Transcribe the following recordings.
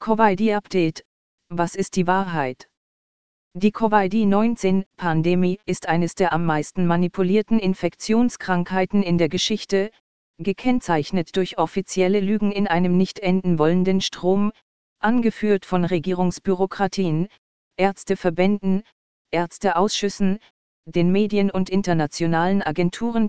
Covid-Update: Was ist die Wahrheit? Die Covid-19-Pandemie ist eines der am meisten manipulierten Infektionskrankheiten in der Geschichte, gekennzeichnet durch offizielle Lügen in einem nicht enden wollenden Strom, angeführt von Regierungsbürokratien, Ärzteverbänden, Ärzteausschüssen, den Medien und internationalen Agenturen.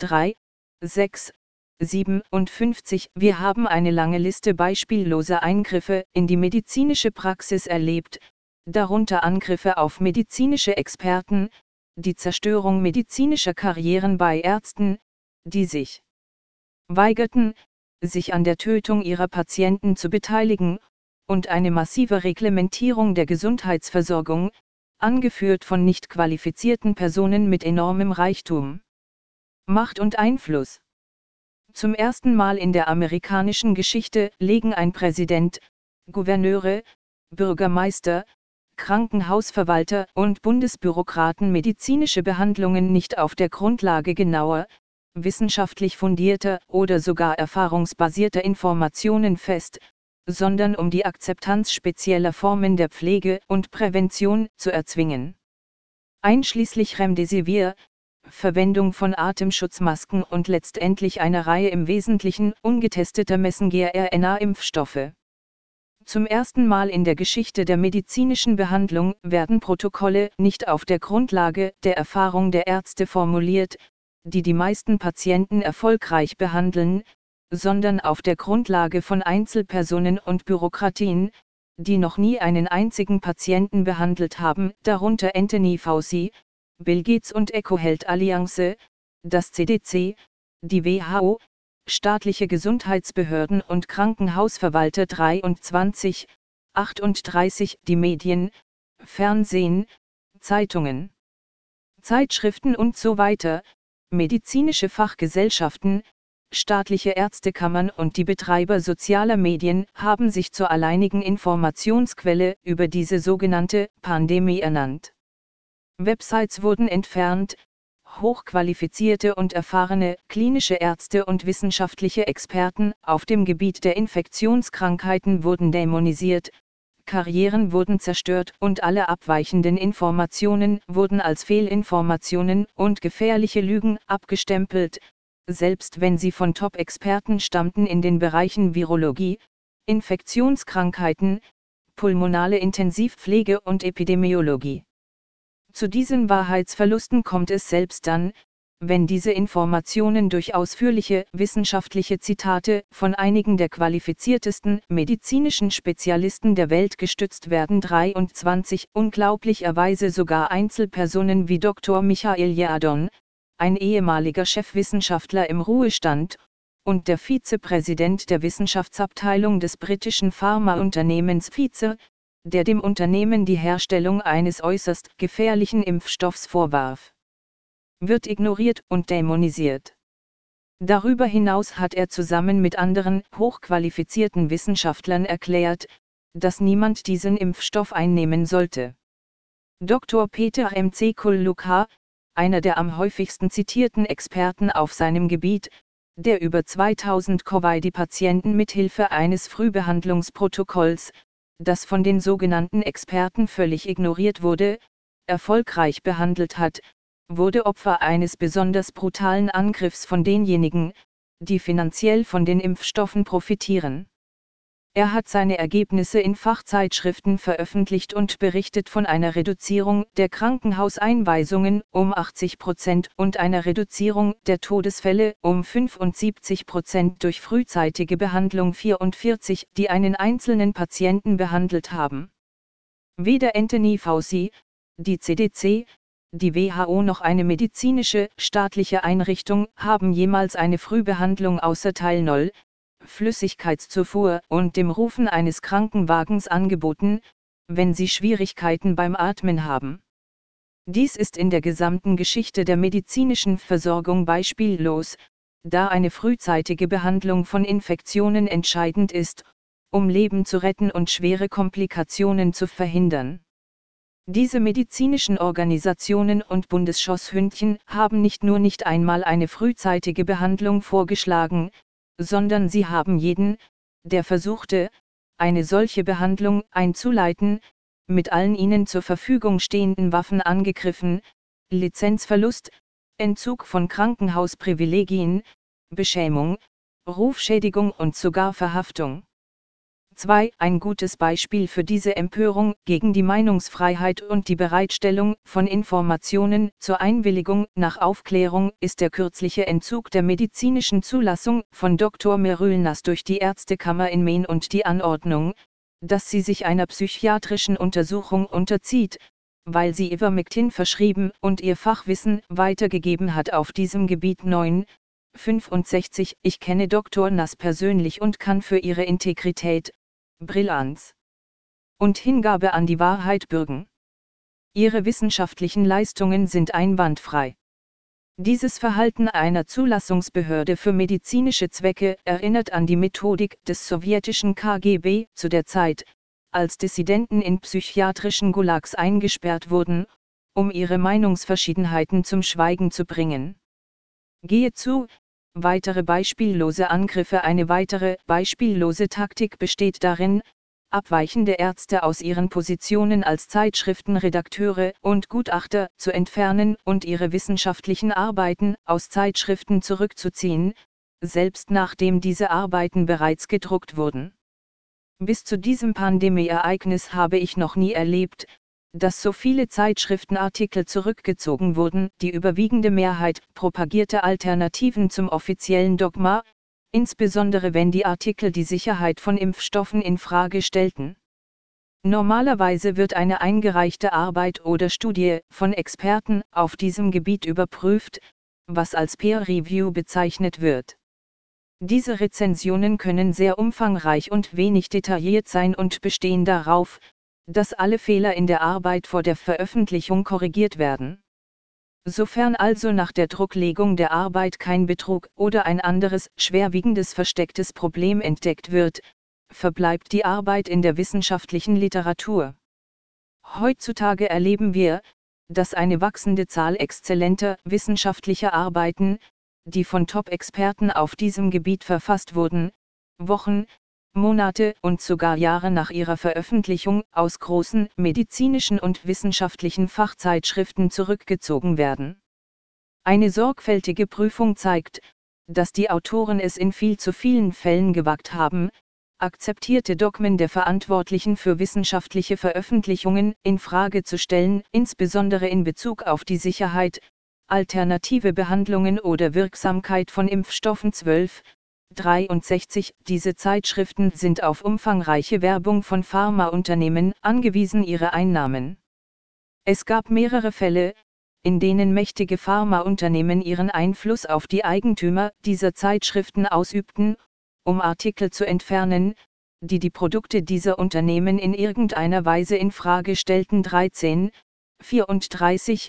57. Wir haben eine lange Liste beispielloser Eingriffe in die medizinische Praxis erlebt, darunter Angriffe auf medizinische Experten, die Zerstörung medizinischer Karrieren bei Ärzten, die sich weigerten, sich an der Tötung ihrer Patienten zu beteiligen, und eine massive Reglementierung der Gesundheitsversorgung, angeführt von nicht qualifizierten Personen mit enormem Reichtum, Macht und Einfluss. Zum ersten Mal in der amerikanischen Geschichte legen ein Präsident, Gouverneure, Bürgermeister, Krankenhausverwalter und Bundesbürokraten medizinische Behandlungen nicht auf der Grundlage genauer, wissenschaftlich fundierter oder sogar erfahrungsbasierter Informationen fest, sondern um die Akzeptanz spezieller Formen der Pflege und Prävention zu erzwingen. Einschließlich Remdesivir, Verwendung von Atemschutzmasken und letztendlich eine Reihe im Wesentlichen ungetesteter Messenger-RNA-Impfstoffe. Zum ersten Mal in der Geschichte der medizinischen Behandlung werden Protokolle nicht auf der Grundlage der Erfahrung der Ärzte formuliert, die die meisten Patienten erfolgreich behandeln, sondern auf der Grundlage von Einzelpersonen und Bürokratien, die noch nie einen einzigen Patienten behandelt haben, darunter Anthony Fauci, Bill Gates und EcoHealth Alliance, das CDC, die WHO, staatliche Gesundheitsbehörden und Krankenhausverwalter. 38. Die Medien, Fernsehen, Zeitungen, Zeitschriften und so weiter, medizinische Fachgesellschaften, staatliche Ärztekammern und die Betreiber sozialer Medien haben sich zur alleinigen Informationsquelle über diese sogenannte Pandemie ernannt. Websites wurden entfernt, hochqualifizierte und erfahrene klinische Ärzte und wissenschaftliche Experten auf dem Gebiet der Infektionskrankheiten wurden dämonisiert, Karrieren wurden zerstört und alle abweichenden Informationen wurden als Fehlinformationen und gefährliche Lügen abgestempelt, selbst wenn sie von Top-Experten stammten in den Bereichen Virologie, Infektionskrankheiten, pulmonale Intensivpflege und Epidemiologie. Zu diesen Wahrheitsverlusten kommt es selbst dann, wenn diese Informationen durch ausführliche wissenschaftliche Zitate von einigen der qualifiziertesten medizinischen Spezialisten der Welt gestützt werden. 23. Unglaublicherweise sogar Einzelpersonen wie Dr. Michael Yeadon, ein ehemaliger Chefwissenschaftler im Ruhestand, und der Vizepräsident der Wissenschaftsabteilung des britischen Pharmaunternehmens Pfizer, der dem Unternehmen die Herstellung eines äußerst gefährlichen Impfstoffs vorwarf, wird ignoriert und dämonisiert. Darüber hinaus hat er zusammen mit anderen hochqualifizierten Wissenschaftlern erklärt, dass niemand diesen Impfstoff einnehmen sollte. Dr. Peter Mcculloch, einer der am häufigsten zitierten Experten auf seinem Gebiet, der über 2000 Covid-Patienten mithilfe eines Frühbehandlungsprotokolls, das von den sogenannten Experten völlig ignoriert wurde, erfolgreich behandelt hat, wurde Opfer eines besonders brutalen Angriffs von denjenigen, die finanziell von den Impfstoffen profitieren. Er hat seine Ergebnisse in Fachzeitschriften veröffentlicht und berichtet von einer Reduzierung der Krankenhauseinweisungen um 80% und einer Reduzierung der Todesfälle um 75% durch frühzeitige Behandlung. 44, die einen einzelnen Patienten behandelt haben. Weder Anthony Fauci, die CDC, die WHO noch eine medizinische staatliche Einrichtung haben jemals eine Frühbehandlung außer Tylenol, Flüssigkeitszufuhr und dem Rufen eines Krankenwagens angeboten, wenn sie Schwierigkeiten beim Atmen haben. Dies ist in der gesamten Geschichte der medizinischen Versorgung beispiellos, da eine frühzeitige Behandlung von Infektionen entscheidend ist, um Leben zu retten und schwere Komplikationen zu verhindern. Diese medizinischen Organisationen und Bundesschosshündchen haben nicht nur nicht einmal eine frühzeitige Behandlung vorgeschlagen, sondern sie haben jeden, der versuchte, eine solche Behandlung einzuleiten, mit allen ihnen zur Verfügung stehenden Waffen angegriffen, Lizenzverlust, Entzug von Krankenhausprivilegien, Beschämung, Rufschädigung und sogar Verhaftung. 2. Ein gutes Beispiel für diese Empörung gegen die Meinungsfreiheit und die Bereitstellung von Informationen zur Einwilligung nach Aufklärung ist der kürzliche Entzug der medizinischen Zulassung von Dr. Merülnas durch die Ärztekammer in Maine und die Anordnung, dass sie sich einer psychiatrischen Untersuchung unterzieht, weil sie Ivermectin verschrieben und ihr Fachwissen weitergegeben hat auf diesem Gebiet. 9. 65. Ich kenne Dr. Nass persönlich und kann für ihre Integrität, Brillanz und Hingabe an die Wahrheit bürgen. Ihre wissenschaftlichen Leistungen sind einwandfrei. Dieses Verhalten einer Zulassungsbehörde für medizinische Zwecke erinnert an die Methodik des sowjetischen KGB zu der Zeit, als Dissidenten in psychiatrischen Gulags eingesperrt wurden, um ihre Meinungsverschiedenheiten zum Schweigen zu bringen. Gehe zu. Weitere beispiellose Angriffe. Eine weitere beispiellose Taktik besteht darin, abweichende Ärzte aus ihren Positionen als Zeitschriftenredakteure und Gutachter zu entfernen und ihre wissenschaftlichen Arbeiten aus Zeitschriften zurückzuziehen, selbst nachdem diese Arbeiten bereits gedruckt wurden. Bis zu diesem Pandemieereignis habe ich noch nie erlebt, dass so viele Zeitschriftenartikel zurückgezogen wurden. Die überwiegende Mehrheit propagierte Alternativen zum offiziellen Dogma, insbesondere wenn die Artikel die Sicherheit von Impfstoffen in Frage stellten. Normalerweise wird eine eingereichte Arbeit oder Studie von Experten auf diesem Gebiet überprüft, was als Peer Review bezeichnet wird. Diese Rezensionen können sehr umfangreich und wenig detailliert sein und bestehen darauf, dass alle Fehler in der Arbeit vor der Veröffentlichung korrigiert werden. Sofern also nach der Drucklegung der Arbeit kein Betrug oder ein anderes schwerwiegendes verstecktes Problem entdeckt wird, verbleibt die Arbeit in der wissenschaftlichen Literatur. Heutzutage erleben wir, dass eine wachsende Zahl exzellenter wissenschaftlicher Arbeiten, die von Top-Experten auf diesem Gebiet verfasst wurden, Wochen, Monate und sogar Jahre nach ihrer Veröffentlichung aus großen medizinischen und wissenschaftlichen Fachzeitschriften zurückgezogen werden. Eine sorgfältige Prüfung zeigt, dass die Autoren es in viel zu vielen Fällen gewagt haben, akzeptierte Dogmen der Verantwortlichen für wissenschaftliche Veröffentlichungen in Frage zu stellen, insbesondere in Bezug auf die Sicherheit, alternative Behandlungen oder Wirksamkeit von Impfstoffen. 12. 63. Diese Zeitschriften sind auf umfangreiche Werbung von Pharmaunternehmen angewiesen. Ihre Einnahmen. Es gab mehrere Fälle, in denen mächtige Pharmaunternehmen ihren Einfluss auf die Eigentümer dieser Zeitschriften ausübten, um Artikel zu entfernen, die die Produkte dieser Unternehmen in irgendeiner Weise in Frage stellten. 13. 34.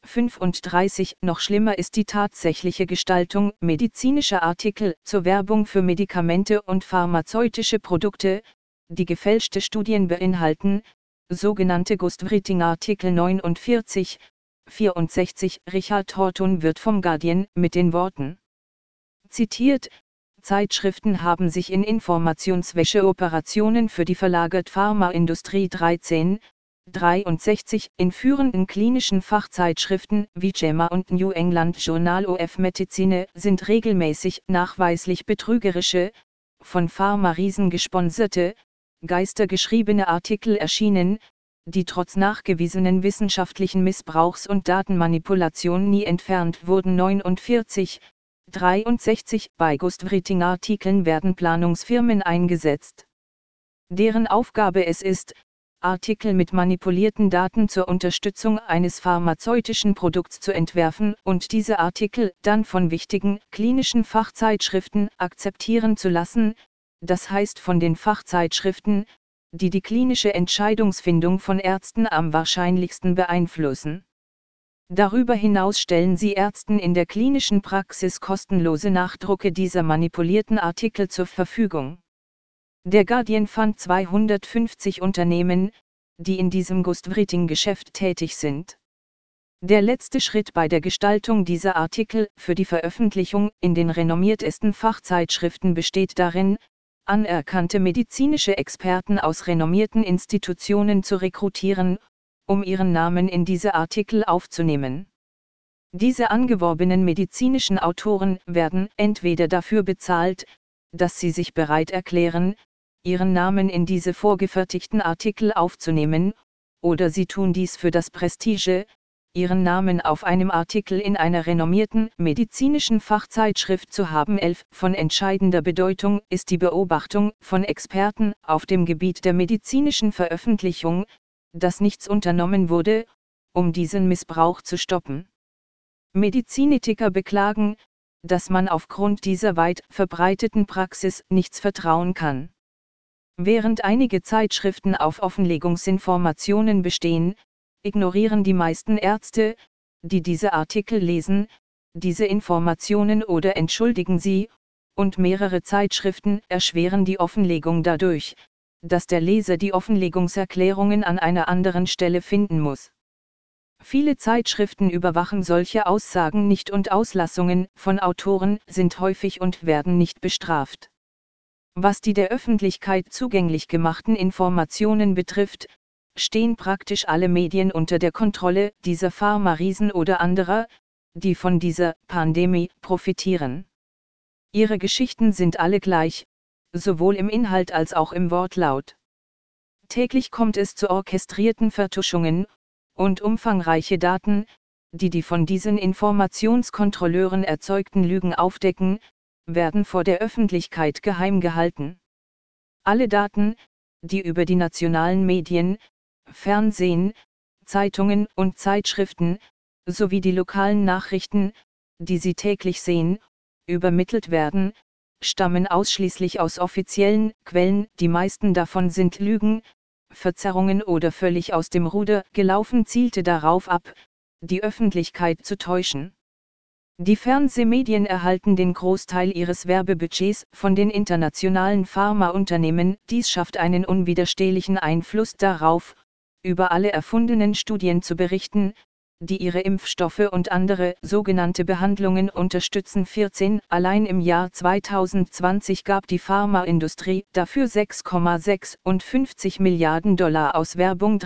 35. Noch schlimmer ist die tatsächliche Gestaltung medizinischer Artikel zur Werbung für Medikamente und pharmazeutische Produkte, die gefälschte Studien beinhalten, sogenannte Ghostwriting-Artikel. 49. 64. Richard Horton wird vom Guardian mit den Worten zitiert: Zeitschriften haben sich in Informationswäsche-Operationen für die verlagert Pharmaindustrie. 13. 63. In führenden klinischen Fachzeitschriften wie JAMA und New England Journal of Medicine sind regelmäßig nachweislich betrügerische, von Pharma-Riesen gesponserte, geistergeschriebene Artikel erschienen, die trotz nachgewiesenen wissenschaftlichen Missbrauchs und Datenmanipulation nie entfernt wurden. 49. 63. Bei Ghostwriting-Artikeln werden Planungsfirmen eingesetzt, deren Aufgabe es ist, Artikel mit manipulierten Daten zur Unterstützung eines pharmazeutischen Produkts zu entwerfen und diese Artikel dann von wichtigen klinischen Fachzeitschriften akzeptieren zu lassen, das heißt von den Fachzeitschriften, die die klinische Entscheidungsfindung von Ärzten am wahrscheinlichsten beeinflussen. Darüber hinaus stellen sie Ärzten in der klinischen Praxis kostenlose Nachdrucke dieser manipulierten Artikel zur Verfügung. Der Guardian fand 250 Unternehmen, die in diesem Ghostwriting-Geschäft tätig sind. Der letzte Schritt bei der Gestaltung dieser Artikel für die Veröffentlichung in den renommiertesten Fachzeitschriften besteht darin, anerkannte medizinische Experten aus renommierten Institutionen zu rekrutieren, um ihren Namen in diese Artikel aufzunehmen. Diese angeworbenen medizinischen Autoren werden entweder dafür bezahlt, dass sie sich bereit erklären, ihren Namen in diese vorgefertigten Artikel aufzunehmen, oder sie tun dies für das Prestige, ihren Namen auf einem Artikel in einer renommierten medizinischen Fachzeitschrift zu haben. 11. Von entscheidender Bedeutung ist die Beobachtung von Experten auf dem Gebiet der medizinischen Veröffentlichung, dass nichts unternommen wurde, um diesen Missbrauch zu stoppen. Medizinethiker beklagen, dass man aufgrund dieser weit verbreiteten Praxis nichts vertrauen kann. Während einige Zeitschriften auf Offenlegungsinformationen bestehen, ignorieren die meisten Ärzte, die diese Artikel lesen, diese Informationen oder entschuldigen sie, und mehrere Zeitschriften erschweren die Offenlegung dadurch, dass der Leser die Offenlegungserklärungen an einer anderen Stelle finden muss. Viele Zeitschriften überwachen solche Aussagen nicht und Auslassungen von Autoren sind häufig und werden nicht bestraft. Was die der Öffentlichkeit zugänglich gemachten Informationen betrifft, stehen praktisch alle Medien unter der Kontrolle dieser Pharma-Riesen oder anderer, die von dieser Pandemie profitieren. Ihre Geschichten sind alle gleich, sowohl im Inhalt als auch im Wortlaut. Täglich kommt es zu orchestrierten Vertuschungen und umfangreiche Daten, die von diesen Informationskontrolleuren erzeugten Lügen aufdecken, werden vor der Öffentlichkeit geheim gehalten. Alle Daten, die über die nationalen Medien, Fernsehen, Zeitungen und Zeitschriften, sowie die lokalen Nachrichten, die Sie täglich sehen, übermittelt werden, stammen ausschließlich aus offiziellen Quellen, die meisten davon sind Lügen, Verzerrungen oder völlig aus dem Ruder gelaufen, zielte darauf ab, die Öffentlichkeit zu täuschen. Die Fernsehmedien erhalten den Großteil ihres Werbebudgets von den internationalen Pharmaunternehmen, dies schafft einen unwiderstehlichen Einfluss darauf, über alle erfundenen Studien zu berichten, die ihre Impfstoffe und andere sogenannte Behandlungen unterstützen. 14. Allein im Jahr 2020 gab die Pharmaindustrie dafür 6,56 Milliarden Dollar aus. Werbung.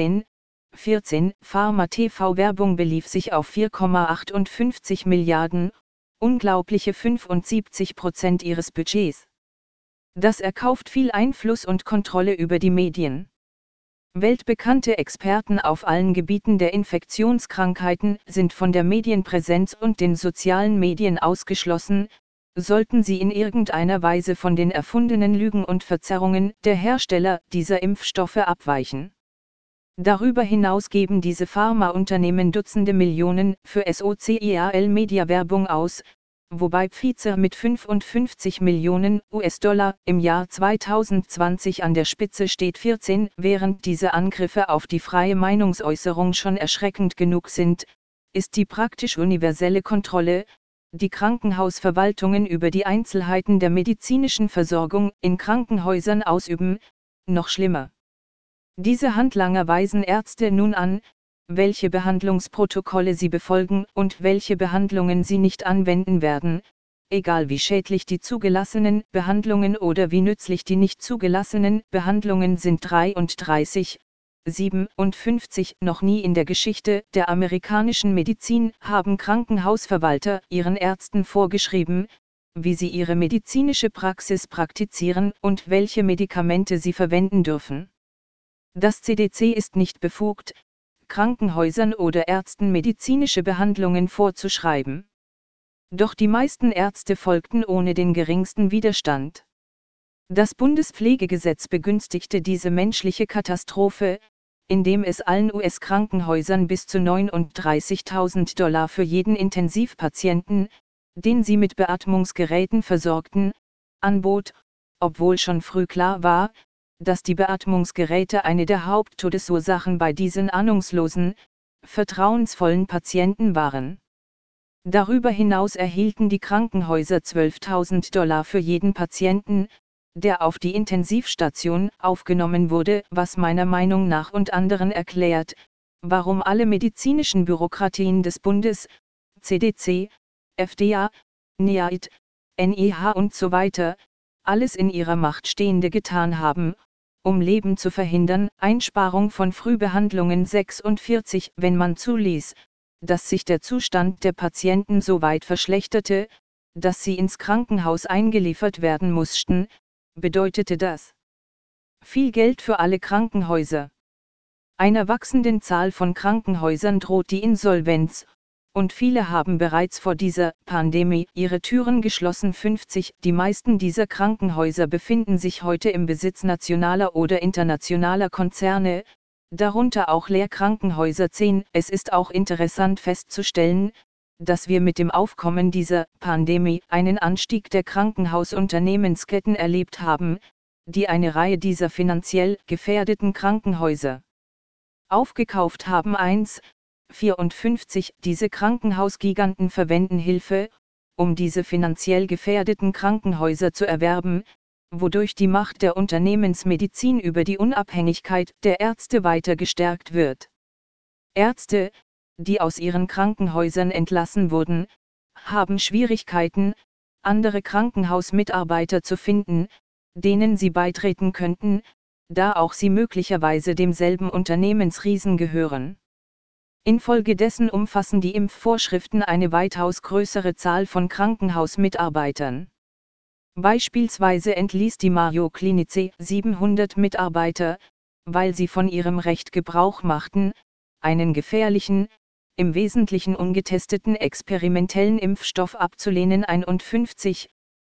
14. Pharma-TV-Werbung belief sich auf 4,58 Milliarden, unglaubliche 75% ihres Budgets. Das erkauft viel Einfluss und Kontrolle über die Medien. Weltbekannte Experten auf allen Gebieten der Infektionskrankheiten sind von der Medienpräsenz und den sozialen Medien ausgeschlossen, sollten sie in irgendeiner Weise von den erfundenen Lügen und Verzerrungen der Hersteller dieser Impfstoffe abweichen. Darüber hinaus geben diese Pharmaunternehmen Dutzende Millionen für Social-Media-Werbung aus, wobei Pfizer mit 55 Millionen US-Dollar im Jahr 2020 an der Spitze steht. 14. Während diese Angriffe auf die freie Meinungsäußerung schon erschreckend genug sind, ist die praktisch universelle Kontrolle, die Krankenhausverwaltungen über die Einzelheiten der medizinischen Versorgung in Krankenhäusern ausüben, noch schlimmer. Diese Handlanger weisen Ärzte nun an, welche Behandlungsprotokolle sie befolgen und welche Behandlungen sie nicht anwenden werden, egal wie schädlich die zugelassenen Behandlungen oder wie nützlich die nicht zugelassenen Behandlungen sind. 33, 57 Noch nie in der Geschichte der amerikanischen Medizin haben Krankenhausverwalter ihren Ärzten vorgeschrieben, wie sie ihre medizinische Praxis praktizieren und welche Medikamente sie verwenden dürfen. Das CDC ist nicht befugt, Krankenhäusern oder Ärzten medizinische Behandlungen vorzuschreiben. Doch die meisten Ärzte folgten ohne den geringsten Widerstand. Das Bundespflegegesetz begünstigte diese menschliche Katastrophe, indem es allen US-Krankenhäusern bis zu $39.000 für jeden Intensivpatienten, den sie mit Beatmungsgeräten versorgten, anbot, obwohl schon früh klar war, dass die Beatmungsgeräte eine der Haupttodesursachen bei diesen ahnungslosen, vertrauensvollen Patienten waren. Darüber hinaus erhielten die Krankenhäuser $12.000 für jeden Patienten, der auf die Intensivstation aufgenommen wurde, was meiner Meinung nach und anderen erklärt, warum alle medizinischen Bürokratien des Bundes, CDC, FDA, NIAID, NIH und so weiter, alles in ihrer Macht Stehende getan haben, um Leben zu verhindern. Einsparung von Frühbehandlungen 46. Wenn man zuließ, dass sich der Zustand der Patienten so weit verschlechterte, dass sie ins Krankenhaus eingeliefert werden mussten, bedeutete das viel Geld für alle Krankenhäuser. Einer wachsenden Zahl von Krankenhäusern droht die Insolvenz, und viele haben bereits vor dieser Pandemie ihre Türen geschlossen. 50. Die meisten dieser Krankenhäuser befinden sich heute im Besitz nationaler oder internationaler Konzerne, darunter auch Lehrkrankenhäuser. 10. Es ist auch interessant festzustellen, dass wir mit dem Aufkommen dieser Pandemie einen Anstieg der Krankenhausunternehmensketten erlebt haben, die eine Reihe dieser finanziell gefährdeten Krankenhäuser aufgekauft haben. 1. 54. Diese Krankenhausgiganten verwenden Hilfe, um diese finanziell gefährdeten Krankenhäuser zu erwerben, wodurch die Macht der Unternehmensmedizin über die Unabhängigkeit der Ärzte weiter gestärkt wird. Ärzte, die aus ihren Krankenhäusern entlassen wurden, haben Schwierigkeiten, andere Krankenhausmitarbeiter zu finden, denen sie beitreten könnten, da auch sie möglicherweise demselben Unternehmensriesen gehören. Infolgedessen umfassen die Impfvorschriften eine weitaus größere Zahl von Krankenhausmitarbeitern. Beispielsweise entließ die Mayo Clinic 700 Mitarbeiter, weil sie von ihrem Recht Gebrauch machten, einen gefährlichen, im Wesentlichen ungetesteten experimentellen Impfstoff abzulehnen. 57.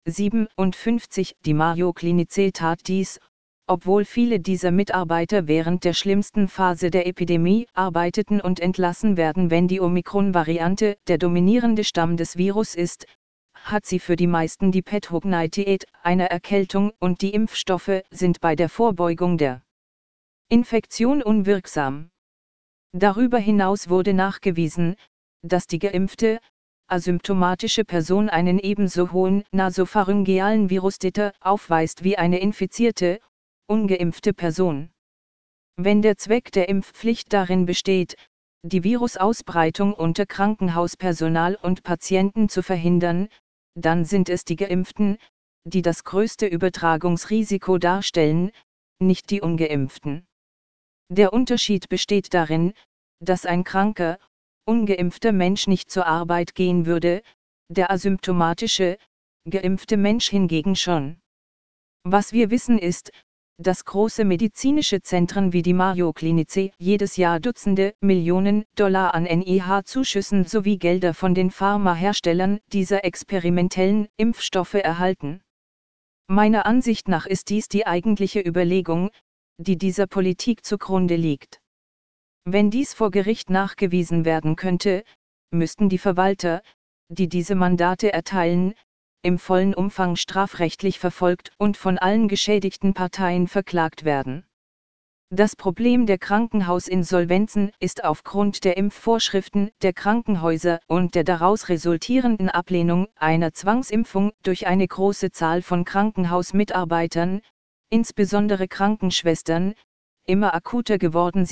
Die Mayo Clinic tat dies, obwohl viele dieser Mitarbeiter während der schlimmsten Phase der Epidemie arbeiteten und entlassen werden. Wenn die Omikron-Variante der dominierende Stamm des Virus ist, hat sie für die meisten die Pathogenität einer Erkältung und die Impfstoffe sind bei der Vorbeugung der Infektion unwirksam. Darüber hinaus wurde nachgewiesen, dass die geimpfte, asymptomatische Person einen ebenso hohen nasopharyngealen Virustiter aufweist wie eine infizierte, ungeimpfte Person. Wenn der Zweck der Impfpflicht darin besteht, die Virusausbreitung unter Krankenhauspersonal und Patienten zu verhindern, dann sind es die Geimpften, die das größte Übertragungsrisiko darstellen, nicht die Ungeimpften. Der Unterschied besteht darin, dass ein kranker, ungeimpfter Mensch nicht zur Arbeit gehen würde, der asymptomatische, geimpfte Mensch hingegen schon. Was wir wissen ist, dass große medizinische Zentren wie die Mayo Clinic jedes Jahr Dutzende Millionen Dollar an NIH-Zuschüssen sowie Gelder von den Pharmaherstellern dieser experimentellen Impfstoffe erhalten. Meiner Ansicht nach ist dies die eigentliche Überlegung, die dieser Politik zugrunde liegt. Wenn dies vor Gericht nachgewiesen werden könnte, müssten die Verwalter, die diese Mandate erteilen, im vollen Umfang strafrechtlich verfolgt und von allen geschädigten Parteien verklagt werden. Das Problem der Krankenhausinsolvenzen ist aufgrund der Impfvorschriften der Krankenhäuser und der daraus resultierenden Ablehnung einer Zwangsimpfung durch eine große Zahl von Krankenhausmitarbeitern, insbesondere Krankenschwestern, immer akuter geworden.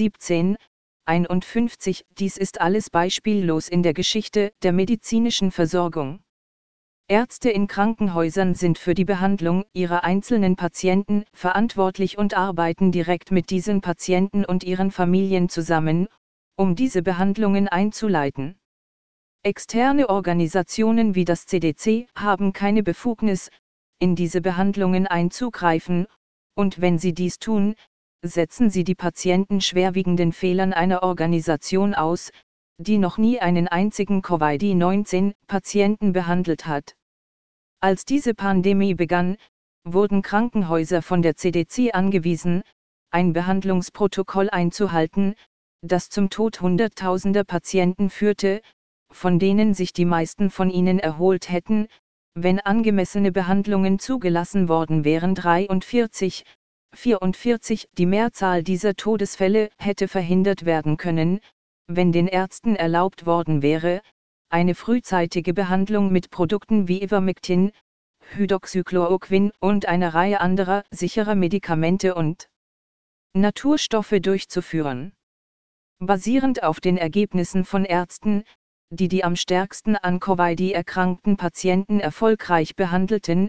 51. Dies ist alles beispiellos in der Geschichte der medizinischen Versorgung. Ärzte in Krankenhäusern sind für die Behandlung ihrer einzelnen Patienten verantwortlich und arbeiten direkt mit diesen Patienten und ihren Familien zusammen, um diese Behandlungen einzuleiten. Externe Organisationen wie das CDC haben keine Befugnis, in diese Behandlungen einzugreifen, und wenn sie dies tun, setzen sie die Patienten schwerwiegenden Fehlern einer Organisation aus, die noch nie einen einzigen Covid-19-Patienten behandelt hat. Als diese Pandemie begann, wurden Krankenhäuser von der CDC angewiesen, ein Behandlungsprotokoll einzuhalten, das zum Tod Hunderttausender Patienten führte, von denen sich die meisten von ihnen erholt hätten, wenn angemessene Behandlungen zugelassen worden wären. 44. Die Mehrzahl dieser Todesfälle hätte verhindert werden können, wenn den Ärzten erlaubt worden wäre, eine frühzeitige Behandlung mit Produkten wie Ivermectin, Hydroxychloroquin und einer Reihe anderer sicherer Medikamente und Naturstoffe durchzuführen. Basierend auf den Ergebnissen von Ärzten, die am stärksten an Covid erkrankten Patienten erfolgreich behandelten,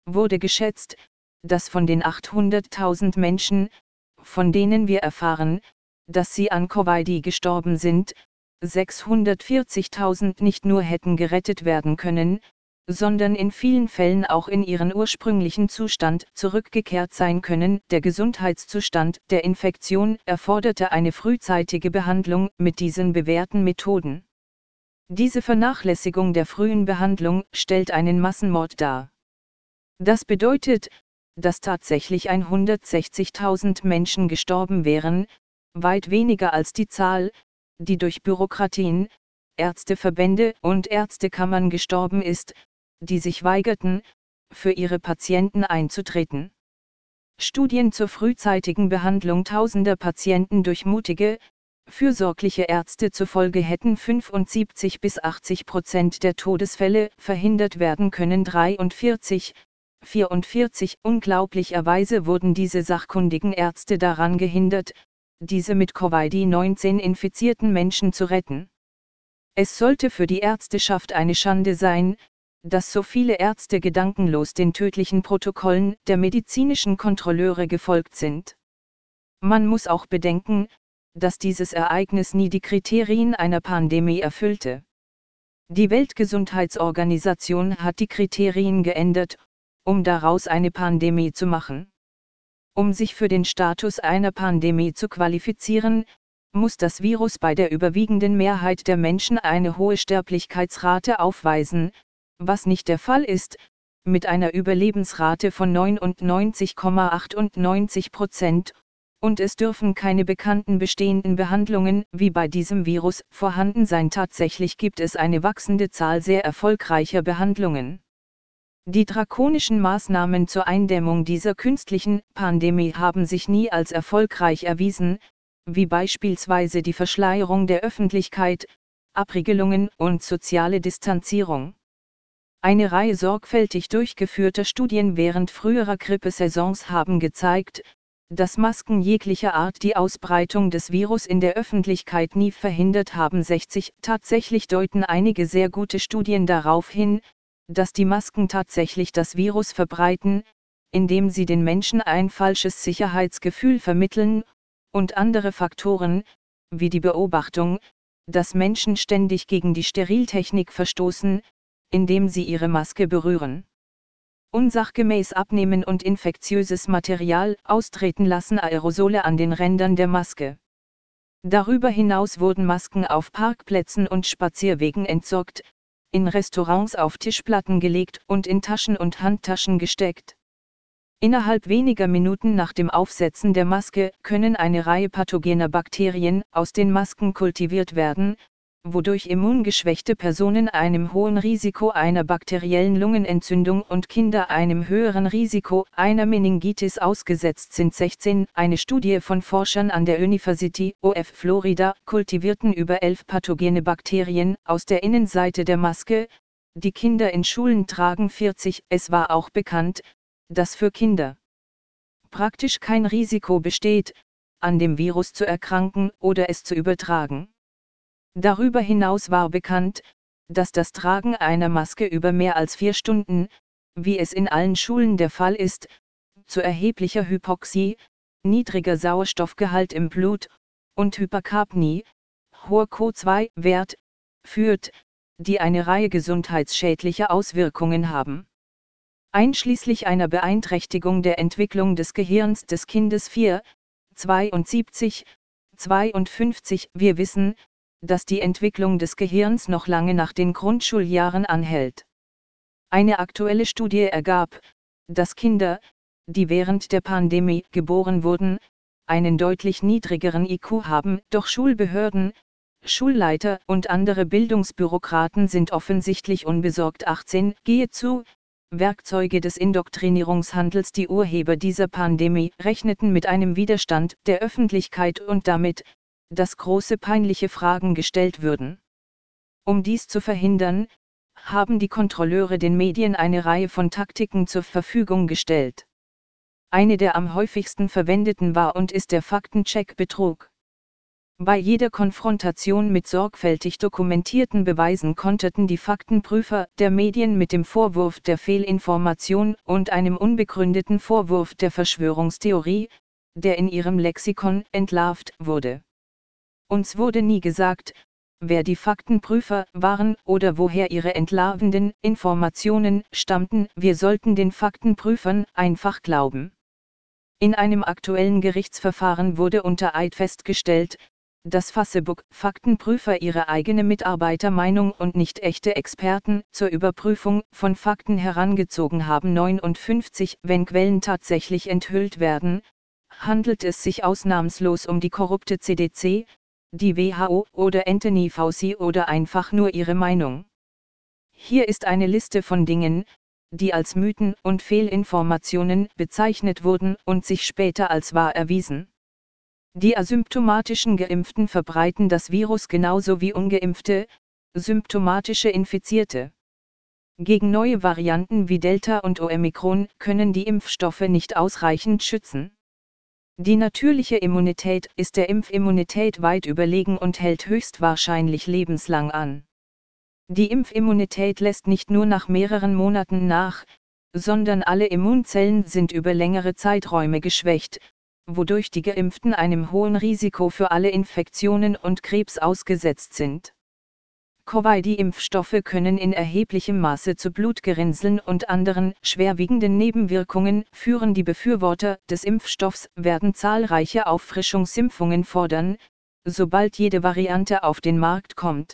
wurde geschätzt, dass von den 800.000 Menschen, von denen wir erfahren, dass sie an Covid gestorben sind, 640.000 nicht nur hätten gerettet werden können, sondern in vielen Fällen auch in ihren ursprünglichen Zustand zurückgekehrt sein können. Der Gesundheitszustand der Infektion erforderte eine frühzeitige Behandlung mit diesen bewährten Methoden. Diese Vernachlässigung der frühen Behandlung stellt einen Massenmord dar. Das bedeutet, dass tatsächlich 160.000 Menschen gestorben wären, weit weniger als die Zahl, die durch Bürokratien, Ärzteverbände und Ärztekammern gestorben ist, die sich weigerten, für ihre Patienten einzutreten. Studien zur frühzeitigen Behandlung tausender Patienten durch mutige, fürsorgliche Ärzte zufolge hätten 75–80% der Todesfälle verhindert werden können. 44. Unglaublicherweise wurden diese sachkundigen Ärzte daran gehindert, diese mit Covid-19 infizierten Menschen zu retten. Es sollte für die Ärzteschaft eine Schande sein, dass so viele Ärzte gedankenlos den tödlichen Protokollen der medizinischen Kontrolleure gefolgt sind. Man muss auch bedenken, dass dieses Ereignis nie die Kriterien einer Pandemie erfüllte. Die Weltgesundheitsorganisation hat die Kriterien geändert, um daraus eine Pandemie zu machen. Um sich für den Status einer Pandemie zu qualifizieren, muss das Virus bei der überwiegenden Mehrheit der Menschen eine hohe Sterblichkeitsrate aufweisen, was nicht der Fall ist, mit einer Überlebensrate von 99,98%, und es dürfen keine bekannten bestehenden Behandlungen wie bei diesem Virus vorhanden sein. Tatsächlich gibt es eine wachsende Zahl sehr erfolgreicher Behandlungen. Die drakonischen Maßnahmen zur Eindämmung dieser künstlichen Pandemie haben sich nie als erfolgreich erwiesen, wie beispielsweise die Verschleierung der Öffentlichkeit, Abriegelungen und soziale Distanzierung. Eine Reihe sorgfältig durchgeführter Studien während früherer Grippesaisons haben gezeigt, dass Masken jeglicher Art die Ausbreitung des Virus in der Öffentlichkeit nie verhindert haben. Tatsächlich deuten einige sehr gute Studien darauf hin, dass die Masken tatsächlich das Virus verbreiten, indem sie den Menschen ein falsches Sicherheitsgefühl vermitteln, und andere Faktoren, wie die Beobachtung, dass Menschen ständig gegen die Steriltechnik verstoßen, indem sie ihre Maske berühren. Unsachgemäß abnehmen und infektiöses Material austreten lassen, Aerosole an den Rändern der Maske. Darüber hinaus wurden Masken auf Parkplätzen und Spazierwegen entsorgt, in Restaurants auf Tischplatten gelegt und in Taschen und Handtaschen gesteckt. Innerhalb weniger Minuten nach dem Aufsetzen der Maske können eine Reihe pathogener Bakterien aus den Masken kultiviert werden, wodurch immungeschwächte Personen einem hohen Risiko einer bakteriellen Lungenentzündung und Kinder einem höheren Risiko einer Meningitis ausgesetzt sind. Eine Studie von Forschern an der University of Florida kultivierten über 11 pathogene Bakterien aus der Innenseite der Maske, die Kinder in Schulen tragen. Es war auch bekannt, dass für Kinder praktisch kein Risiko besteht, an dem Virus zu erkranken oder es zu übertragen. Darüber hinaus war bekannt, dass das Tragen einer Maske über mehr als 4 Stunden, wie es in allen Schulen der Fall ist, zu erheblicher Hypoxie, niedriger Sauerstoffgehalt im Blut und Hyperkapnie, hoher CO2-Wert, führt, die eine Reihe gesundheitsschädlicher Auswirkungen haben. Einschließlich einer Beeinträchtigung der Entwicklung des Gehirns des Kindes 4,72. Wir wissen, dass die Entwicklung des Gehirns noch lange nach den Grundschuljahren anhält. Eine aktuelle Studie ergab, dass Kinder, die während der Pandemie geboren wurden, einen deutlich niedrigeren IQ haben, doch Schulbehörden, Schulleiter und andere Bildungsbürokraten sind offensichtlich unbesorgt. Gehe zu, Werkzeuge des Indoktrinierungshandels. Die Urheber dieser Pandemie rechneten mit einem Widerstand der Öffentlichkeit und damit, dass große peinliche Fragen gestellt würden. Um dies zu verhindern, haben die Kontrolleure den Medien eine Reihe von Taktiken zur Verfügung gestellt. Eine der am häufigsten verwendeten war und ist der Faktencheck-Betrug. Bei jeder Konfrontation mit sorgfältig dokumentierten Beweisen konterten die Faktenprüfer der Medien mit dem Vorwurf der Fehlinformation und einem unbegründeten Vorwurf der Verschwörungstheorie, der in ihrem Lexikon entlarvt wurde. Uns wurde nie gesagt, wer die Faktenprüfer waren oder woher ihre entlarvenden Informationen stammten. Wir sollten den Faktenprüfern einfach glauben. In einem aktuellen Gerichtsverfahren wurde unter Eid festgestellt, dass Facebook-Faktenprüfer ihre eigene Mitarbeitermeinung und nicht echte Experten zur Überprüfung von Fakten herangezogen haben. 59. Wenn Quellen tatsächlich enthüllt werden, handelt es sich ausnahmslos um die korrupte CDC, die WHO oder Anthony Fauci oder einfach nur ihre Meinung. Hier ist eine Liste von Dingen, die als Mythen und Fehlinformationen bezeichnet wurden und sich später als wahr erwiesen. Die asymptomatischen Geimpften verbreiten das Virus genauso wie ungeimpfte, symptomatische Infizierte. Gegen neue Varianten wie Delta und Omikron können die Impfstoffe nicht ausreichend schützen. Die natürliche Immunität ist der Impfimmunität weit überlegen und hält höchstwahrscheinlich lebenslang an. Die Impfimmunität lässt nicht nur nach mehreren Monaten nach, sondern alle Immunzellen sind über längere Zeiträume geschwächt, wodurch die Geimpften einem hohen Risiko für alle Infektionen und Krebs ausgesetzt sind. Covid-Impfstoffe können in erheblichem Maße zu Blutgerinnseln und anderen schwerwiegenden Nebenwirkungen führen. Die Befürworter des Impfstoffs werden zahlreiche Auffrischungsimpfungen fordern, sobald jede Variante auf den Markt kommt.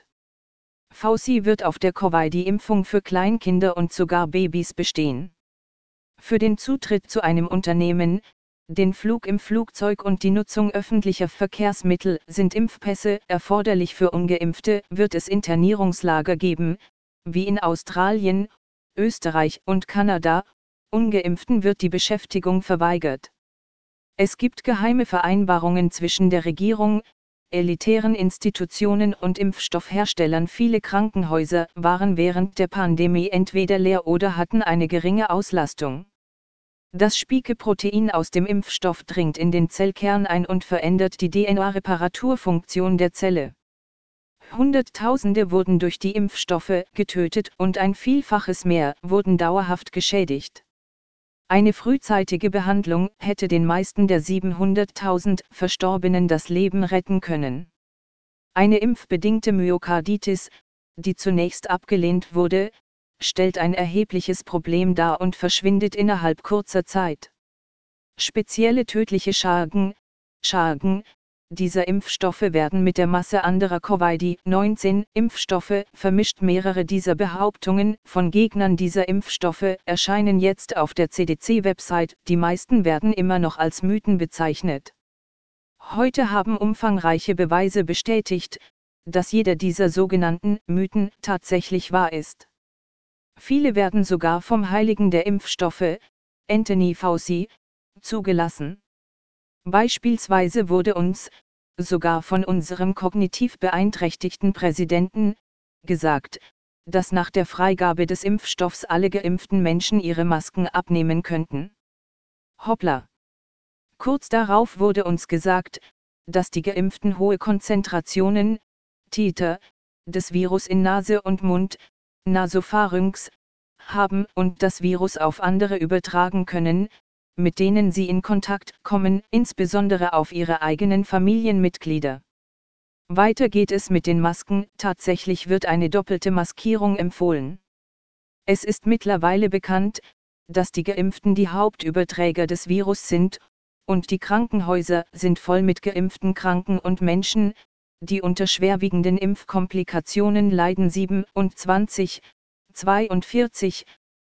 Fauci wird auf der Covid-Impfung für Kleinkinder und sogar Babys bestehen. Für den Zutritt zu einem Unternehmen, den Flug im Flugzeug und die Nutzung öffentlicher Verkehrsmittel sind Impfpässe erforderlich. Für Ungeimpfte wird es Internierungslager geben, wie in Australien, Österreich und Kanada. Ungeimpften wird die Beschäftigung verweigert. Es gibt geheime Vereinbarungen zwischen der Regierung, elitären Institutionen und Impfstoffherstellern. Viele Krankenhäuser waren während der Pandemie entweder leer oder hatten eine geringe Auslastung. Das Spike-Protein aus dem Impfstoff dringt in den Zellkern ein und verändert die DNA-Reparaturfunktion der Zelle. Hunderttausende wurden durch die Impfstoffe getötet und ein Vielfaches mehr wurden dauerhaft geschädigt. Eine frühzeitige Behandlung hätte den meisten der 700.000 Verstorbenen das Leben retten können. Eine impfbedingte Myokarditis, die zunächst abgelehnt wurde, stellt ein erhebliches Problem dar und verschwindet innerhalb kurzer Zeit. Spezielle tödliche Chargen dieser Impfstoffe werden mit der Masse anderer Covid-19-Impfstoffe vermischt. Mehrere dieser Behauptungen von Gegnern dieser Impfstoffe erscheinen jetzt auf der CDC-Website, die meisten werden immer noch als Mythen bezeichnet. Heute haben umfangreiche Beweise bestätigt, dass jeder dieser sogenannten Mythen tatsächlich wahr ist. Viele werden sogar vom Heiligen der Impfstoffe, Anthony Fauci, zugelassen. Beispielsweise wurde uns, sogar von unserem kognitiv beeinträchtigten Präsidenten, gesagt, dass nach der Freigabe des Impfstoffs alle geimpften Menschen ihre Masken abnehmen könnten. Hoppla! Kurz darauf wurde uns gesagt, dass die Geimpften hohe Konzentrationen, Titer, des Virus in Nase und Mund, Nasopharynx, haben und das Virus auf andere übertragen können, mit denen sie in Kontakt kommen, insbesondere auf ihre eigenen Familienmitglieder. Weiter geht es mit den Masken. Tatsächlich wird eine doppelte Maskierung empfohlen. Es ist mittlerweile bekannt, dass die Geimpften die Hauptüberträger des Virus sind, und die Krankenhäuser sind voll mit geimpften Kranken und Menschen, die unter schwerwiegenden Impfkomplikationen leiden. 27, 42,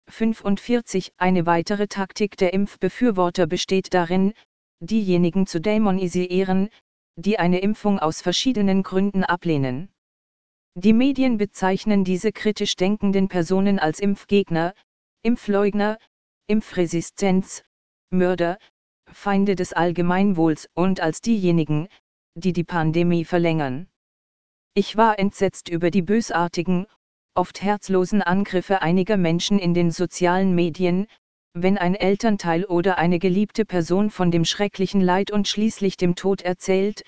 45. Eine weitere Taktik der Impfbefürworter besteht darin, diejenigen zu dämonisieren, die eine Impfung aus verschiedenen Gründen ablehnen. Die Medien bezeichnen diese kritisch denkenden Personen als Impfgegner, Impfleugner, Impfresistenz, Mörder, Feinde des Allgemeinwohls und als diejenigen, die die Pandemie verlängern. Ich war entsetzt über die bösartigen, oft herzlosen Angriffe einiger Menschen in den sozialen Medien, wenn ein Elternteil oder eine geliebte Person von dem schrecklichen Leid und schließlich dem Tod erzählt,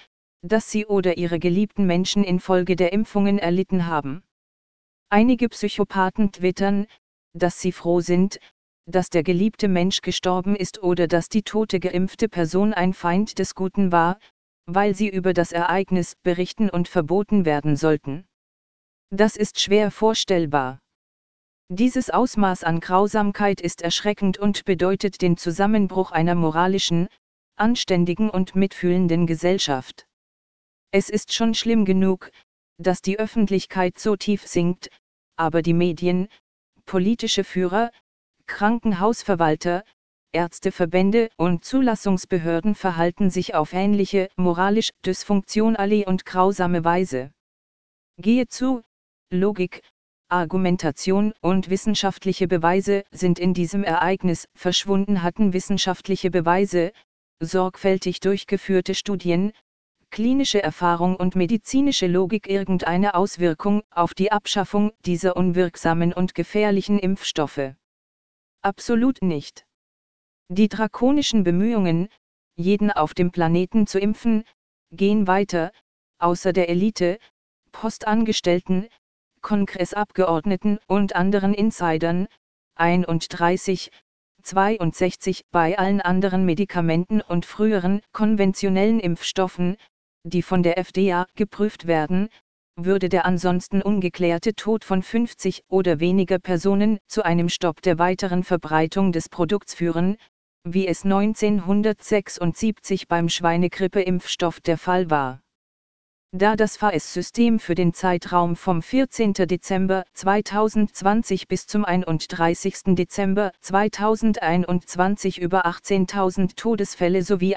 das sie oder ihre geliebten Menschen infolge der Impfungen erlitten haben. Einige Psychopathen twittern, dass sie froh sind, dass der geliebte Mensch gestorben ist oder dass die tote geimpfte Person ein Feind des Guten war, weil sie über das Ereignis berichten und verboten werden sollten. Das ist schwer vorstellbar. Dieses Ausmaß an Grausamkeit ist erschreckend und bedeutet den Zusammenbruch einer moralischen, anständigen und mitfühlenden Gesellschaft. Es ist schon schlimm genug, dass die Öffentlichkeit so tief sinkt, aber die Medien, politische Führer, Krankenhausverwalter, Ärzteverbände und Zulassungsbehörden verhalten sich auf ähnliche, moralisch dysfunktionale und grausame Weise. Gehe zu, Logik, Argumentation und wissenschaftliche Beweise sind in diesem Ereignis verschwunden. Hatten wissenschaftliche Beweise, sorgfältig durchgeführte Studien, klinische Erfahrung und medizinische Logik irgendeine Auswirkung auf die Abschaffung dieser unwirksamen und gefährlichen Impfstoffe? Absolut nicht. Die drakonischen Bemühungen, jeden auf dem Planeten zu impfen, gehen weiter, außer der Elite, Postangestellten, Kongressabgeordneten und anderen Insidern, 31, 62 bei allen anderen Medikamenten und früheren konventionellen Impfstoffen, die von der FDA geprüft werden, würde der ansonsten ungeklärte Tod von 50 oder weniger Personen zu einem Stopp der weiteren Verbreitung des Produkts führen, wie es 1976 beim Schweinegrippe-Impfstoff der Fall war. Da das VAES-System für den Zeitraum vom 14. Dezember 2020 bis zum 31. Dezember 2021 über 18.000 Todesfälle sowie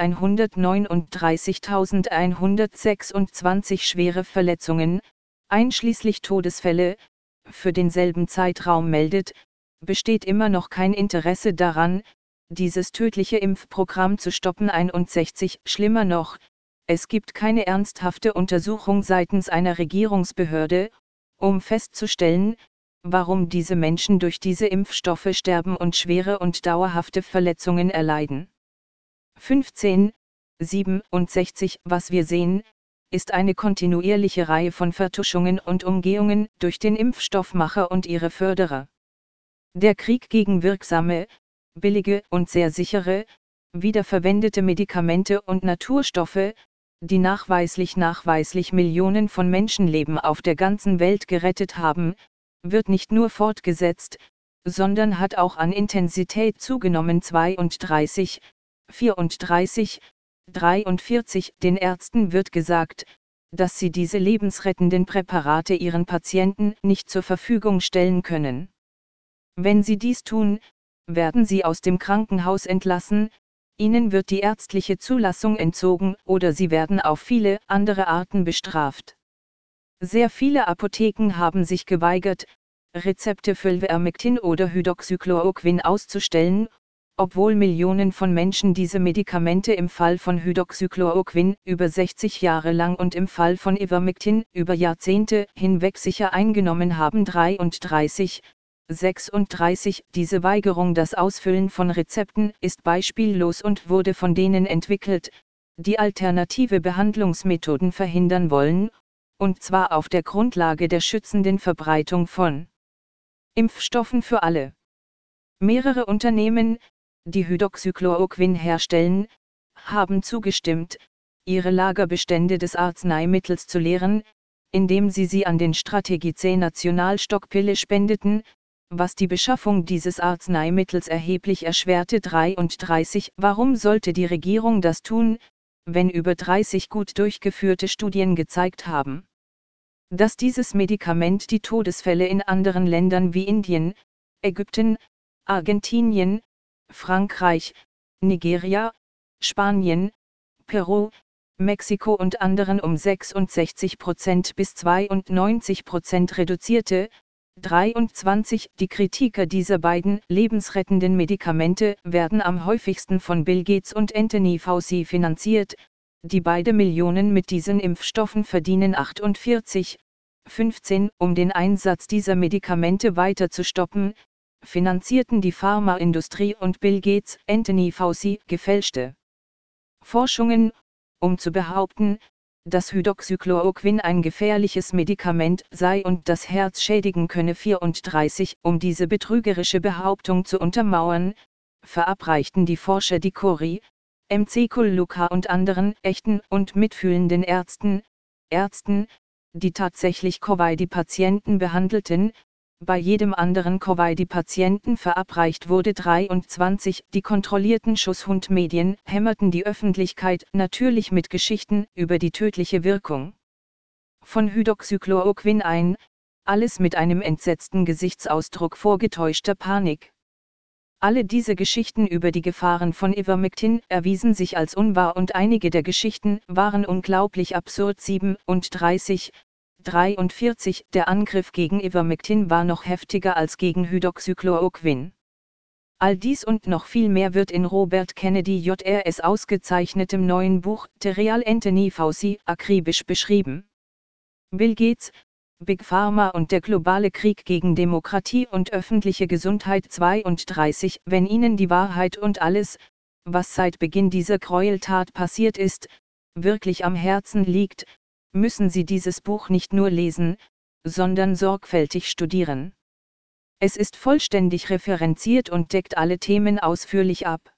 139.126 schwere Verletzungen, einschließlich Todesfälle, für denselben Zeitraum meldet, besteht immer noch kein Interesse daran, dieses tödliche Impfprogramm zu stoppen. 61 Schlimmer noch, es gibt keine ernsthafte Untersuchung seitens einer Regierungsbehörde, um festzustellen, warum diese Menschen durch diese Impfstoffe sterben und schwere und dauerhafte Verletzungen erleiden. 15, 67 Was wir sehen, ist eine kontinuierliche Reihe von Vertuschungen und Umgehungen durch den Impfstoffmacher und ihre Förderer. Der Krieg gegen wirksame, billige und sehr sichere, wiederverwendete Medikamente und Naturstoffe, die nachweislich Millionen von Menschenleben auf der ganzen Welt gerettet haben, wird nicht nur fortgesetzt, sondern hat auch an Intensität zugenommen. 32, 34, 43 Den Ärzten wird gesagt, dass sie diese lebensrettenden Präparate ihren Patienten nicht zur Verfügung stellen können. Wenn sie dies tun, werden sie aus dem Krankenhaus entlassen, ihnen wird die ärztliche Zulassung entzogen oder sie werden auf viele andere Arten bestraft. Sehr viele Apotheken haben sich geweigert, Rezepte für Ivermectin oder Hydroxychloroquin auszustellen, obwohl Millionen von Menschen diese Medikamente im Fall von Hydroxychloroquin über 60 Jahre lang und im Fall von Ivermectin über Jahrzehnte hinweg sicher eingenommen haben. 33, 36 Diese Weigerung, das Ausfüllen von Rezepten, ist beispiellos und wurde von denen entwickelt, die alternative Behandlungsmethoden verhindern wollen, und zwar auf der Grundlage der schützenden Verbreitung von Impfstoffen für alle. Mehrere Unternehmen, die Hydroxychloroquin herstellen, haben zugestimmt, ihre Lagerbestände des Arzneimittels zu leeren, indem sie an den Strategie C Nationalstockpille spendeten, was die Beschaffung dieses Arzneimittels erheblich erschwerte. 33 Warum sollte die Regierung das tun, wenn über 30 gut durchgeführte Studien gezeigt haben, dass dieses Medikament die Todesfälle in anderen Ländern wie Indien, Ägypten, Argentinien, Frankreich, Nigeria, Spanien, Peru, Mexiko und anderen um 66% bis 92% reduzierte? 23 Die Kritiker dieser beiden lebensrettenden Medikamente werden am häufigsten von Bill Gates und Anthony Fauci finanziert, die beide Millionen mit diesen Impfstoffen verdienen. 48, 15 Um den Einsatz dieser Medikamente weiter zu stoppen, finanzierten die Pharmaindustrie und Bill Gates, Anthony Fauci gefälschte Forschungen, um zu behaupten, dass Hydroxychloroquin ein gefährliches Medikament sei und das Herz schädigen könne. 34. Um diese betrügerische Behauptung zu untermauern, verabreichten die Forscher Dicori, MC Kulluka und anderen echten und mitfühlenden Ärzten, die tatsächlich Covid-Patienten behandelten, bei jedem anderen Covid-Patienten verabreicht wurde. 23. Die kontrollierten Schusshundmedien hämmerten die Öffentlichkeit natürlich mit Geschichten über die tödliche Wirkung von Hydroxychloroquin ein, alles mit einem entsetzten Gesichtsausdruck vorgetäuschter Panik. Alle diese Geschichten über die Gefahren von Ivermectin erwiesen sich als unwahr und einige der Geschichten waren unglaublich absurd. 37. 43. Der Angriff gegen Ivermectin war noch heftiger als gegen Hydroxychloroquin. All dies und noch viel mehr wird in Robert Kennedy Jr.'s ausgezeichnetem neuen Buch The Real Anthony Fauci akribisch beschrieben. Bill Gates, Big Pharma und der globale Krieg gegen Demokratie und öffentliche Gesundheit. 32. Wenn Ihnen die Wahrheit und alles, was seit Beginn dieser Gräueltat passiert ist, wirklich am Herzen liegt, müssen Sie dieses Buch nicht nur lesen, sondern sorgfältig studieren. Es ist vollständig referenziert und deckt alle Themen ausführlich ab.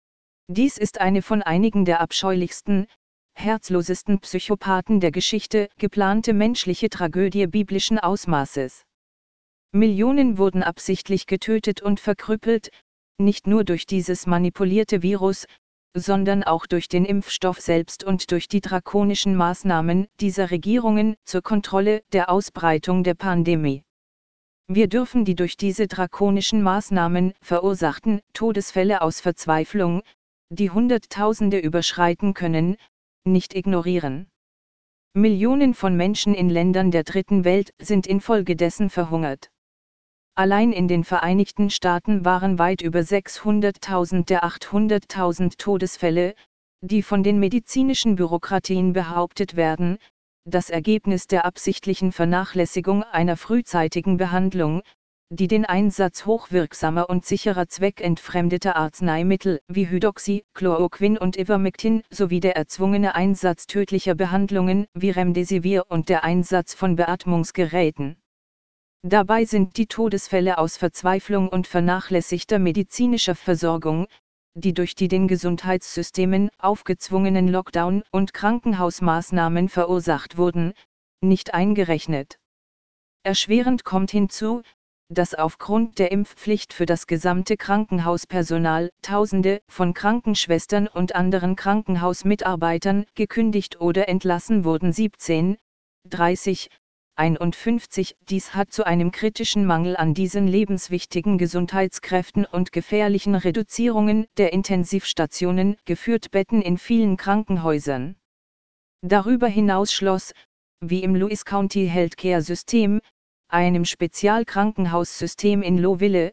Dies ist eine von einigen der abscheulichsten, herzlosesten Psychopathen der Geschichte geplante menschliche Tragödie biblischen Ausmaßes. Millionen wurden absichtlich getötet und verkrüppelt, nicht nur durch dieses manipulierte Virus, sondern auch durch den Impfstoff selbst und durch die drakonischen Maßnahmen dieser Regierungen zur Kontrolle der Ausbreitung der Pandemie. Wir dürfen die durch diese drakonischen Maßnahmen verursachten Todesfälle aus Verzweiflung, die Hunderttausende überschreiten können, nicht ignorieren. Millionen von Menschen in Ländern der Dritten Welt sind infolgedessen verhungert. Allein in den Vereinigten Staaten waren weit über 600.000 der 800.000 Todesfälle, die von den medizinischen Bürokratien behauptet werden, das Ergebnis der absichtlichen Vernachlässigung einer frühzeitigen Behandlung, die den Einsatz hochwirksamer und sicherer zweckentfremdeter Arzneimittel wie Hydroxychloroquin und Ivermectin sowie der erzwungene Einsatz tödlicher Behandlungen wie Remdesivir und der Einsatz von Beatmungsgeräten. Dabei sind die Todesfälle aus Verzweiflung und vernachlässigter medizinischer Versorgung, die durch die den Gesundheitssystemen aufgezwungenen Lockdown- und Krankenhausmaßnahmen verursacht wurden, nicht eingerechnet. Erschwerend kommt hinzu, dass aufgrund der Impfpflicht für das gesamte Krankenhauspersonal Tausende von Krankenschwestern und anderen Krankenhausmitarbeitern gekündigt oder entlassen wurden. 17, 30, 51. Dies hat zu einem kritischen Mangel an diesen lebenswichtigen Gesundheitskräften und gefährlichen Reduzierungen der Intensivstationen geführt. Betten in vielen Krankenhäusern. Darüber hinaus schloss, wie im Lewis County Healthcare System, einem Spezialkrankenhaussystem in Lowville,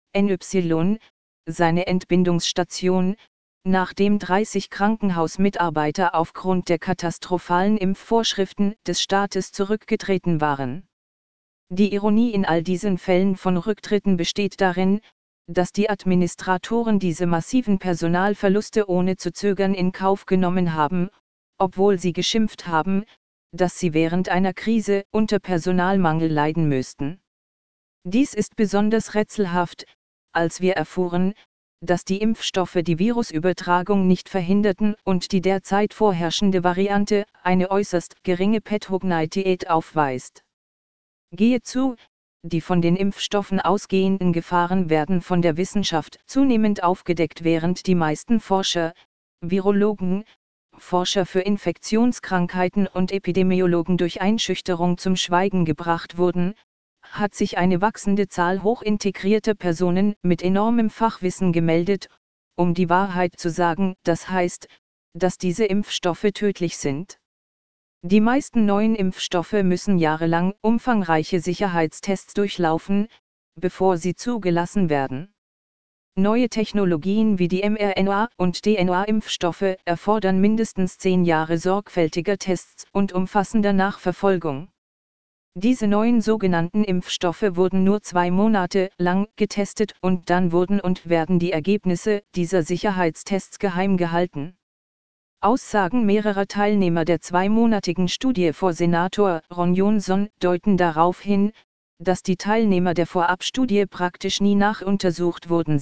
NY, seine Entbindungsstation, nachdem 30 Krankenhausmitarbeiter aufgrund der katastrophalen Impfvorschriften des Staates zurückgetreten waren. Die Ironie in all diesen Fällen von Rücktritten besteht darin, dass die Administratoren diese massiven Personalverluste ohne zu zögern in Kauf genommen haben, obwohl sie geschimpft haben, dass sie während einer Krise unter Personalmangel leiden müssten. Dies ist besonders rätselhaft, als wir erfuhren, dass die Impfstoffe die Virusübertragung nicht verhinderten und die derzeit vorherrschende Variante eine äußerst geringe Pathogenität aufweist. Gehe zu, die von den Impfstoffen ausgehenden Gefahren werden von der Wissenschaft zunehmend aufgedeckt, während die meisten Forscher, Virologen, Forscher für Infektionskrankheiten und Epidemiologen durch Einschüchterung zum Schweigen gebracht wurden, hat sich eine wachsende Zahl hochintegrierter Personen mit enormem Fachwissen gemeldet, um die Wahrheit zu sagen, das heißt, dass diese Impfstoffe tödlich sind. Die meisten neuen Impfstoffe müssen jahrelang umfangreiche Sicherheitstests durchlaufen, bevor sie zugelassen werden. Neue Technologien wie die mRNA- und DNA-Impfstoffe erfordern mindestens 10 Jahre sorgfältiger Tests und umfassender Nachverfolgung. Diese neuen sogenannten Impfstoffe wurden nur 2 Monate lang getestet und dann wurden und werden die Ergebnisse dieser Sicherheitstests geheim gehalten. Aussagen mehrerer Teilnehmer der zweimonatigen Studie vor Senator Ron Johnson deuten darauf hin, dass die Teilnehmer der Vorabstudie praktisch nie nachuntersucht wurden.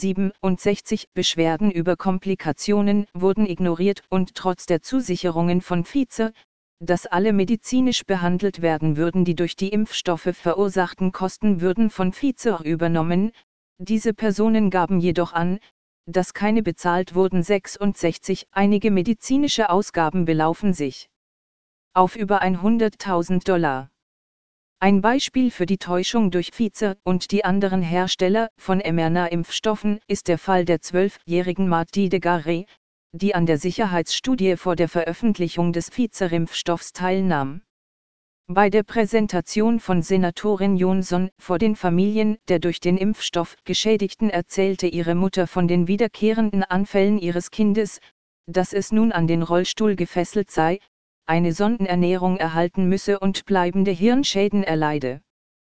67 Beschwerden über Komplikationen wurden ignoriert und trotz der Zusicherungen von Pfizer, dass alle medizinisch behandelt werden würden, die durch die Impfstoffe verursachten Kosten würden von Pfizer übernommen. Diese Personen gaben jedoch an, dass keine bezahlt wurden. 66 Einige medizinische Ausgaben belaufen sich auf über $100.000. Ein Beispiel für die Täuschung durch Pfizer und die anderen Hersteller von mRNA-Impfstoffen ist der Fall der 12-jährigen Marty de Garay, die an der Sicherheitsstudie vor der Veröffentlichung des Pfizer-Impfstoffs teilnahm. Bei der Präsentation von Senatorin Johnson vor den Familien der durch den Impfstoff Geschädigten erzählte ihre Mutter von den wiederkehrenden Anfällen ihres Kindes, dass es nun an den Rollstuhl gefesselt sei, eine Sondenernährung erhalten müsse und bleibende Hirnschäden erleide.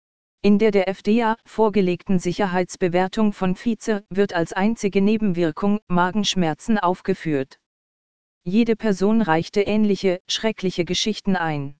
In der FDA vorgelegten Sicherheitsbewertung von Pfizer wird als einzige Nebenwirkung Magenschmerzen aufgeführt. Jede Person reichte ähnliche, schreckliche Geschichten ein.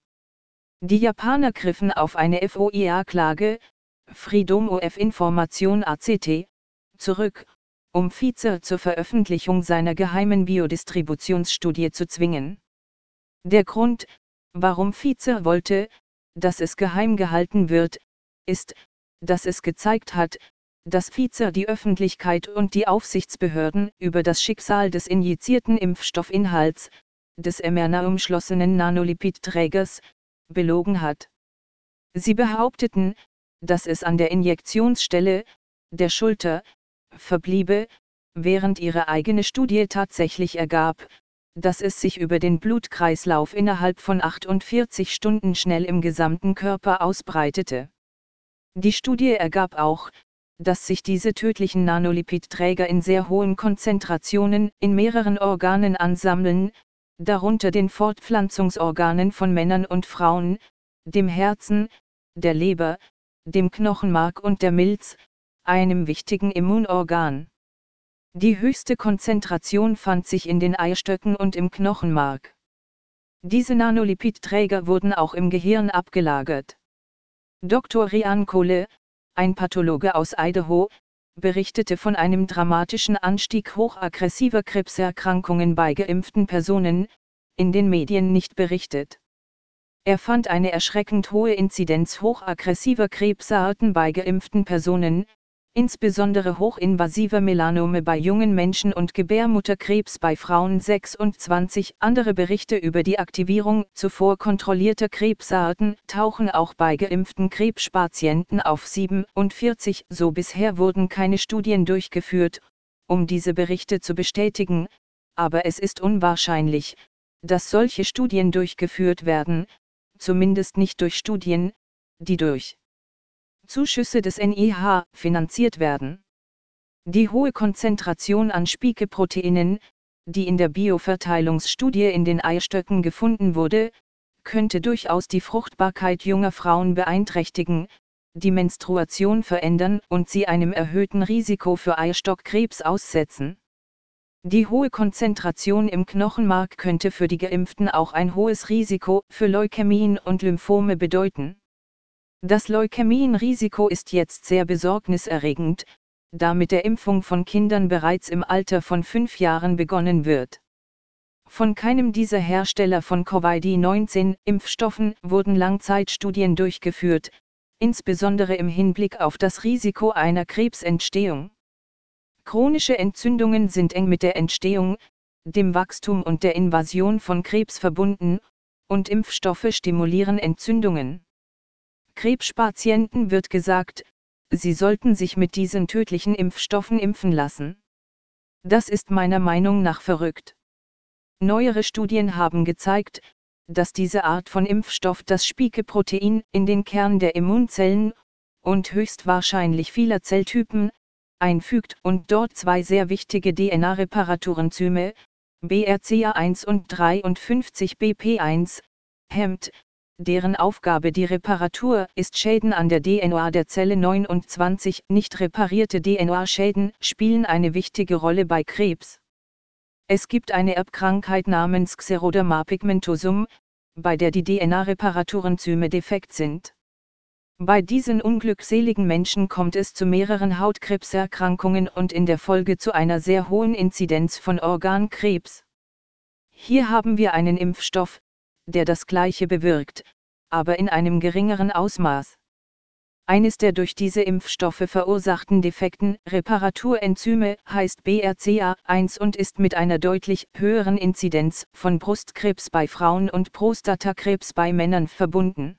Die Japaner griffen auf eine FOIA-Klage, Freedom of Information ACT, zurück, um Pfizer zur Veröffentlichung seiner geheimen Biodistributionsstudie zu zwingen. Der Grund, warum Pfizer wollte, dass es geheim gehalten wird, ist, dass es gezeigt hat, dass Pfizer die Öffentlichkeit und die Aufsichtsbehörden über das Schicksal des injizierten Impfstoffinhalts, des mRNA-umschlossenen Nanolipidträgers, belogen hat. Sie behaupteten, dass es an der Injektionsstelle, der Schulter, verbliebe, während ihre eigene Studie tatsächlich ergab, dass es sich über den Blutkreislauf innerhalb von 48 Stunden schnell im gesamten Körper ausbreitete. Die Studie ergab auch, dass sich diese tödlichen Nanolipidträger in sehr hohen Konzentrationen in mehreren Organen ansammeln, darunter den Fortpflanzungsorganen von Männern und Frauen, dem Herzen, der Leber, dem Knochenmark und der Milz, einem wichtigen Immunorgan. Die höchste Konzentration fand sich in den Eierstöcken und im Knochenmark. Diese Nanolipidträger wurden auch im Gehirn abgelagert. Dr. Ryan Cole, ein Pathologe aus Idaho, berichtete von einem dramatischen Anstieg hochaggressiver Krebserkrankungen bei geimpften Personen, in den Medien nicht berichtet. Er fand eine erschreckend hohe Inzidenz hochaggressiver Krebsarten bei geimpften Personen, insbesondere hochinvasiver Melanome bei jungen Menschen und Gebärmutterkrebs bei Frauen. 26 andere Berichte über die Aktivierung zuvor kontrollierter Krebsarten tauchen auch bei geimpften Krebspatienten auf. 47 So bisher wurden keine Studien durchgeführt, um diese Berichte zu bestätigen, aber es ist unwahrscheinlich, dass solche Studien durchgeführt werden, zumindest nicht durch Studien, die durch Zuschüsse des NIH finanziert werden. Die hohe Konzentration an Spike-Proteinen, die in der Bioverteilungsstudie in den Eierstöcken gefunden wurde, könnte durchaus die Fruchtbarkeit junger Frauen beeinträchtigen, die Menstruation verändern und sie einem erhöhten Risiko für Eierstockkrebs aussetzen. Die hohe Konzentration im Knochenmark könnte für die Geimpften auch ein hohes Risiko für Leukämien und Lymphome bedeuten. Das Leukämienrisiko ist jetzt sehr besorgniserregend, da mit der Impfung von Kindern bereits im Alter von 5 Jahren begonnen wird. Von keinem dieser Hersteller von Covid-19-Impfstoffen wurden Langzeitstudien durchgeführt, insbesondere im Hinblick auf das Risiko einer Krebsentstehung. Chronische Entzündungen sind eng mit der Entstehung, dem Wachstum und der Invasion von Krebs verbunden, und Impfstoffe stimulieren Entzündungen. Krebspatienten wird gesagt, sie sollten sich mit diesen tödlichen Impfstoffen impfen lassen. Das ist meiner Meinung nach verrückt. Neuere Studien haben gezeigt, dass diese Art von Impfstoff das Spike-Protein in den Kern der Immunzellen und höchstwahrscheinlich vieler Zelltypen einfügt und dort 2 sehr wichtige DNA-Reparaturenzyme, BRCA1 und 53 BP1, hemmt, deren Aufgabe die Reparatur ist. Schäden an der DNA der Zelle. 29 nicht reparierte DNA-Schäden spielen eine wichtige Rolle bei Krebs. Es gibt eine Erbkrankheit namens Xeroderma pigmentosum, bei der die DNA-Reparaturenzyme defekt sind. Bei diesen unglückseligen Menschen kommt es zu mehreren Hautkrebserkrankungen und in der Folge zu einer sehr hohen Inzidenz von Organkrebs. Hier haben wir einen Impfstoff, der das Gleiche bewirkt, aber in einem geringeren Ausmaß. Eines der durch diese Impfstoffe verursachten defekten Reparaturenzyme heißt BRCA1 und ist mit einer deutlich höheren Inzidenz von Brustkrebs bei Frauen und Prostatakrebs bei Männern verbunden.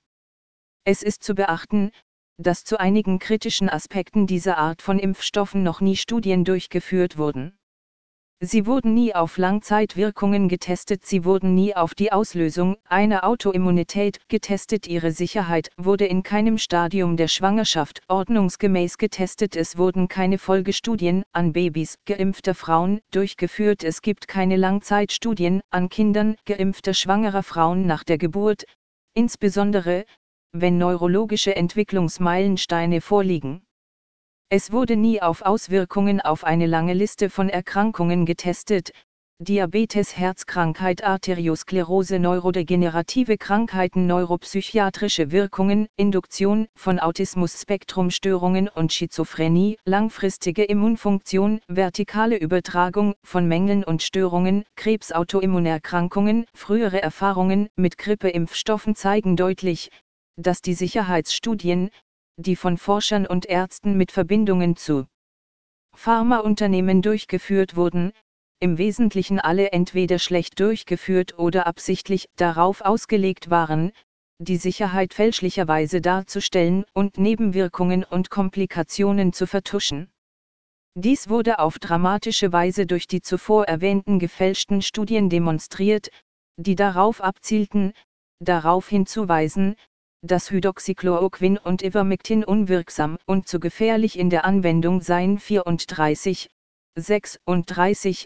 Es ist zu beachten, dass zu einigen kritischen Aspekten dieser Art von Impfstoffen noch nie Studien durchgeführt wurden. Sie wurden nie auf Langzeitwirkungen getestet, sie wurden nie auf die Auslösung einer Autoimmunität getestet, ihre Sicherheit wurde in keinem Stadium der Schwangerschaft ordnungsgemäß getestet, es wurden keine Folgestudien an Babys geimpfter Frauen durchgeführt, es gibt keine Langzeitstudien an Kindern geimpfter schwangerer Frauen nach der Geburt, insbesondere, wenn neurologische Entwicklungsmeilensteine vorliegen. Es wurde nie auf Auswirkungen auf eine lange Liste von Erkrankungen getestet: Diabetes, Herzkrankheit, Arteriosklerose, neurodegenerative Krankheiten, neuropsychiatrische Wirkungen, Induktion von Autismus-Spektrumstörungen und Schizophrenie, langfristige Immunfunktion, vertikale Übertragung von Mängeln und Störungen, Krebs, Autoimmunerkrankungen. Frühere Erfahrungen mit Grippeimpfstoffen zeigen deutlich, dass die Sicherheitsstudien, die von Forschern und Ärzten mit Verbindungen zu Pharmaunternehmen durchgeführt wurden, im Wesentlichen alle entweder schlecht durchgeführt oder absichtlich darauf ausgelegt waren, die Sicherheit fälschlicherweise darzustellen und Nebenwirkungen und Komplikationen zu vertuschen. Dies wurde auf dramatische Weise durch die zuvor erwähnten gefälschten Studien demonstriert, die darauf abzielten, darauf hinzuweisen, dass Hydroxychloroquin und Ivermectin unwirksam und zu gefährlich in der Anwendung seien. 34, 36,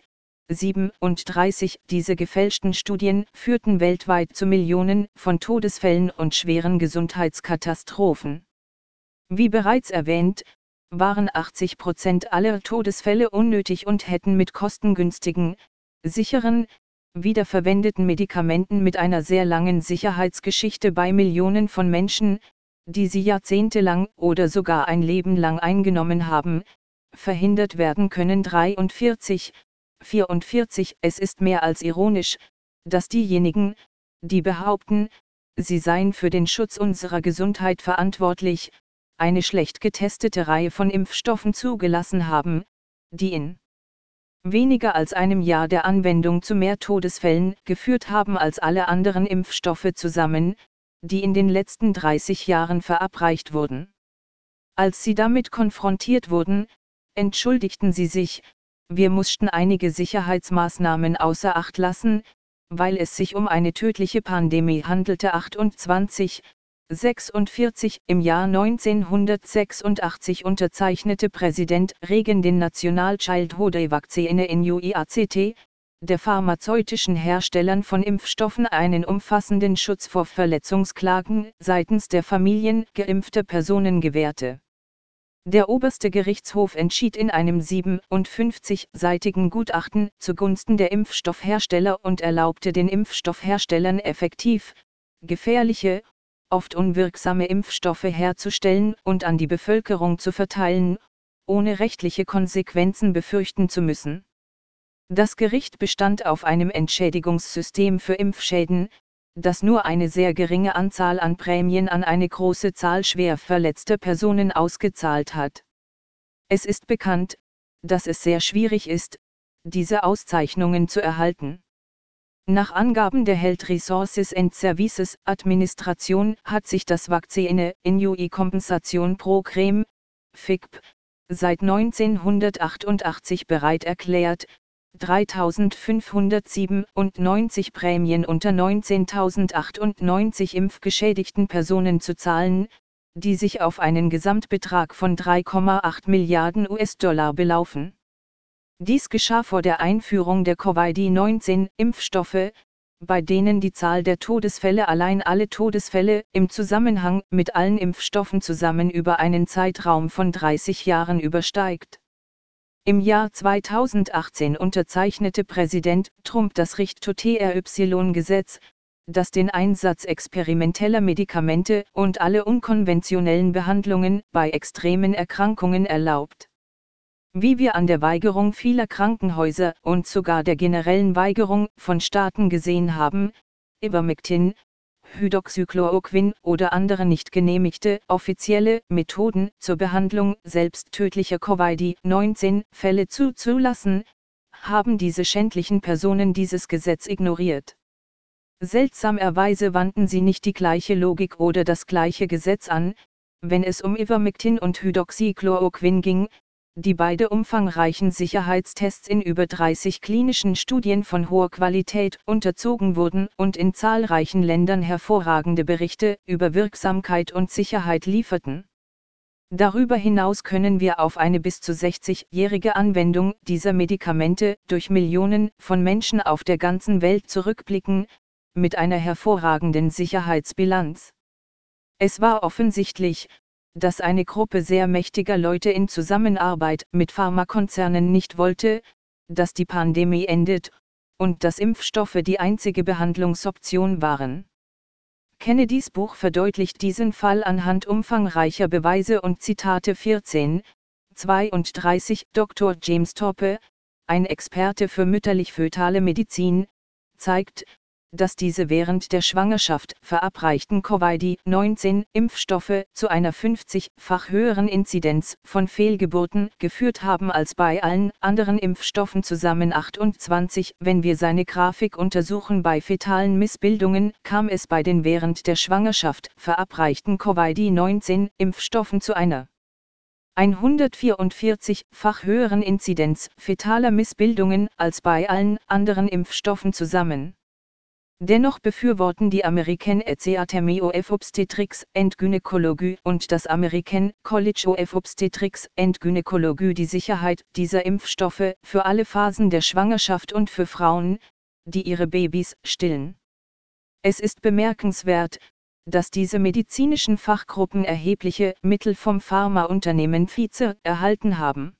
37. Diese gefälschten Studien führten weltweit zu Millionen von Todesfällen und schweren Gesundheitskatastrophen. Wie bereits erwähnt, waren 80% aller Todesfälle unnötig und hätten mit kostengünstigen, sicheren, wiederverwendeten Medikamenten mit einer sehr langen Sicherheitsgeschichte bei Millionen von Menschen, die sie jahrzehntelang oder sogar ein Leben lang eingenommen haben, verhindert werden können. 44. Es ist mehr als ironisch, dass diejenigen, die behaupten, sie seien für den Schutz unserer Gesundheit verantwortlich, eine schlecht getestete Reihe von Impfstoffen zugelassen haben, die in weniger als einem Jahr der Anwendung zu mehr Todesfällen geführt haben als alle anderen Impfstoffe zusammen, die in den letzten 30 Jahren verabreicht wurden. Als sie damit konfrontiert wurden, entschuldigten sie sich: wir mussten einige Sicherheitsmaßnahmen außer Acht lassen, weil es sich um eine tödliche Pandemie handelte. 46. Im Jahr 1986 unterzeichnete Präsident Reagan den National Childhood Vaccine Act, der pharmazeutischen Herstellern von Impfstoffen einen umfassenden Schutz vor Verletzungsklagen seitens der Familien geimpfter Personen gewährte. Der oberste Gerichtshof entschied in einem 57-seitigen Gutachten zugunsten der Impfstoffhersteller und erlaubte den Impfstoffherstellern effektiv, gefährliche, oft unwirksame Impfstoffe herzustellen und an die Bevölkerung zu verteilen, ohne rechtliche Konsequenzen befürchten zu müssen. Das Gericht bestand auf einem Entschädigungssystem für Impfschäden, das nur eine sehr geringe Anzahl an Prämien an eine große Zahl schwer verletzter Personen ausgezahlt hat. Es ist bekannt, dass es sehr schwierig ist, diese Auszeichnungen zu erhalten. Nach Angaben der Health Resources and Services Administration hat sich das Vaccine Injury Compensation Programme, FICP, seit 1988 bereit erklärt, 3.597 Prämien unter 19.098 impfgeschädigten Personen zu zahlen, die sich auf einen Gesamtbetrag von 3,8 Milliarden US-Dollar belaufen. Dies geschah vor der Einführung der Covid-19-Impfstoffe, bei denen die Zahl der Todesfälle allein alle Todesfälle im Zusammenhang mit allen Impfstoffen zusammen über einen Zeitraum von 30 Jahren übersteigt. Im Jahr 2018 unterzeichnete Präsident Trump das Richthotery-Gesetz, das den Einsatz experimenteller Medikamente und alle unkonventionellen Behandlungen bei extremen Erkrankungen erlaubt. Wie wir an der Weigerung vieler Krankenhäuser und sogar der generellen Weigerung von Staaten gesehen haben, Ivermectin, Hydroxychloroquin oder andere nicht genehmigte offizielle Methoden zur Behandlung selbsttödlicher Covid-19-Fälle zuzulassen, haben diese schändlichen Personen dieses Gesetz ignoriert. Seltsamerweise wandten sie nicht die gleiche Logik oder das gleiche Gesetz an, wenn es um Ivermectin und Hydroxychloroquin ging, die beide umfangreichen Sicherheitstests in über 30 klinischen Studien von hoher Qualität unterzogen wurden und in zahlreichen Ländern hervorragende Berichte über Wirksamkeit und Sicherheit lieferten. Darüber hinaus können wir auf eine bis zu 60-jährige Anwendung dieser Medikamente durch Millionen von Menschen auf der ganzen Welt zurückblicken, mit einer hervorragenden Sicherheitsbilanz. Es war offensichtlich, dass eine Gruppe sehr mächtiger Leute in Zusammenarbeit mit Pharmakonzernen nicht wollte, dass die Pandemie endet, und dass Impfstoffe die einzige Behandlungsoption waren. Kennedys Buch verdeutlicht diesen Fall anhand umfangreicher Beweise und Zitate. 1432 Dr. James Toppe, ein Experte für mütterlich-fötale Medizin, zeigt, dass diese während der Schwangerschaft verabreichten Covid-19-Impfstoffe zu einer 50-fach höheren Inzidenz von Fehlgeburten geführt haben als bei allen anderen Impfstoffen zusammen. 28 Wenn wir seine Grafik untersuchen, bei fetalen Missbildungen kam es bei den während der Schwangerschaft verabreichten Covid-19-Impfstoffen zu einer 144-fach höheren Inzidenz fetaler Missbildungen als bei allen anderen Impfstoffen zusammen. Dennoch befürworten die American Academy of Obstetrics and Gynecology und das American College of Obstetrics and Gynecology die Sicherheit dieser Impfstoffe für alle Phasen der Schwangerschaft und für Frauen, die ihre Babys stillen. Es ist bemerkenswert, dass diese medizinischen Fachgruppen erhebliche Mittel vom Pharmaunternehmen Pfizer erhalten haben.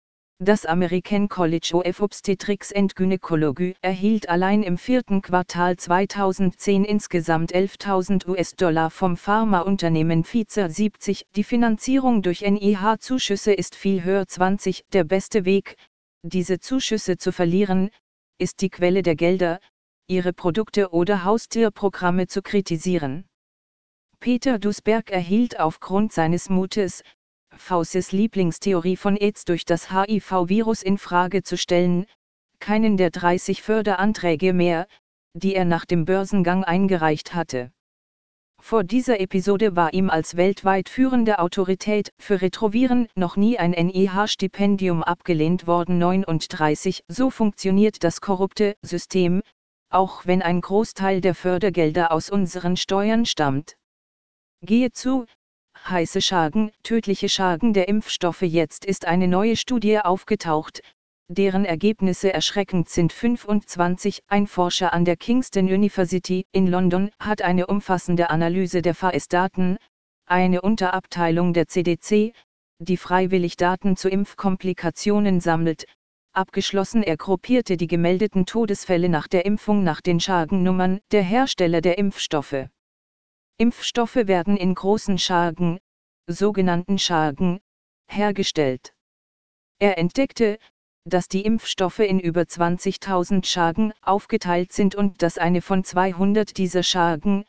Das American College of Obstetrics and Gynecology erhielt allein im 4. Quartal 2010 insgesamt $11.000 vom Pharmaunternehmen Pfizer. 70 Die Finanzierung durch NIH-Zuschüsse ist viel höher. 20 Der beste Weg, diese Zuschüsse zu verlieren, ist die Quelle der Gelder, ihre Produkte oder Haustierprogramme zu kritisieren. Peter Duisberg erhielt aufgrund seines Mutes, Faucis Lieblingstheorie von AIDS durch das HIV-Virus in Frage zu stellen, keinen der 30 Förderanträge mehr, die er nach dem Börsengang eingereicht hatte. Vor dieser Episode war ihm als weltweit führende Autorität für Retroviren noch nie ein NIH-Stipendium abgelehnt worden. 39 So funktioniert das korrupte System, auch wenn ein Großteil der Fördergelder aus unseren Steuern stammt. Gehe zu heiße Schergen, tödliche Schergen der Impfstoffe. Jetzt ist eine neue Studie aufgetaucht, deren Ergebnisse erschreckend sind. 25 Ein Forscher an der Kingston University in London hat eine umfassende Analyse der VS-Daten, eine Unterabteilung der CDC, die freiwillig Daten zu Impfkomplikationen sammelt, abgeschlossen. Er gruppierte die gemeldeten Todesfälle nach der Impfung nach den Schergennummern der Hersteller der Impfstoffe. Impfstoffe werden in großen Schergen, sogenannten Schergen, hergestellt. Er entdeckte, dass die Impfstoffe in über 20.000 Schergen aufgeteilt sind und dass eine von 200 dieser Schergen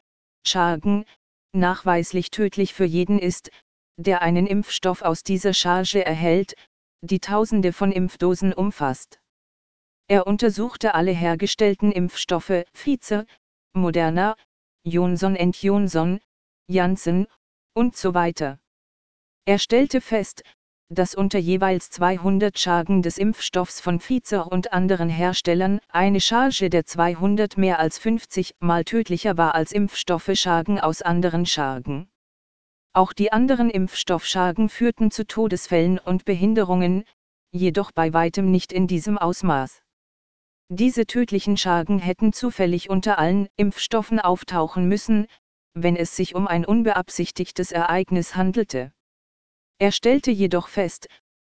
nachweislich tödlich für jeden ist, der einen Impfstoff aus dieser Charge erhält, die Tausende von Impfdosen umfasst. Er untersuchte alle hergestellten Impfstoffe, Pfizer, Moderna, Johnson & Johnson, Janssen, und so weiter. Er stellte fest, dass unter jeweils 200 Schergen des Impfstoffs von Pfizer und anderen Herstellern eine Charge der 200 mehr als 50 Mal tödlicher war als Impfstoffe-Schergen aus anderen Schergen. Auch die anderen Impfstoffschergen führten zu Todesfällen und Behinderungen, jedoch bei weitem nicht in diesem Ausmaß. Diese tödlichen Schergen hätten zufällig unter allen Impfstoffen auftauchen müssen, wenn es sich um ein unbeabsichtigtes Ereignis handelte. Er stellte jedoch fest,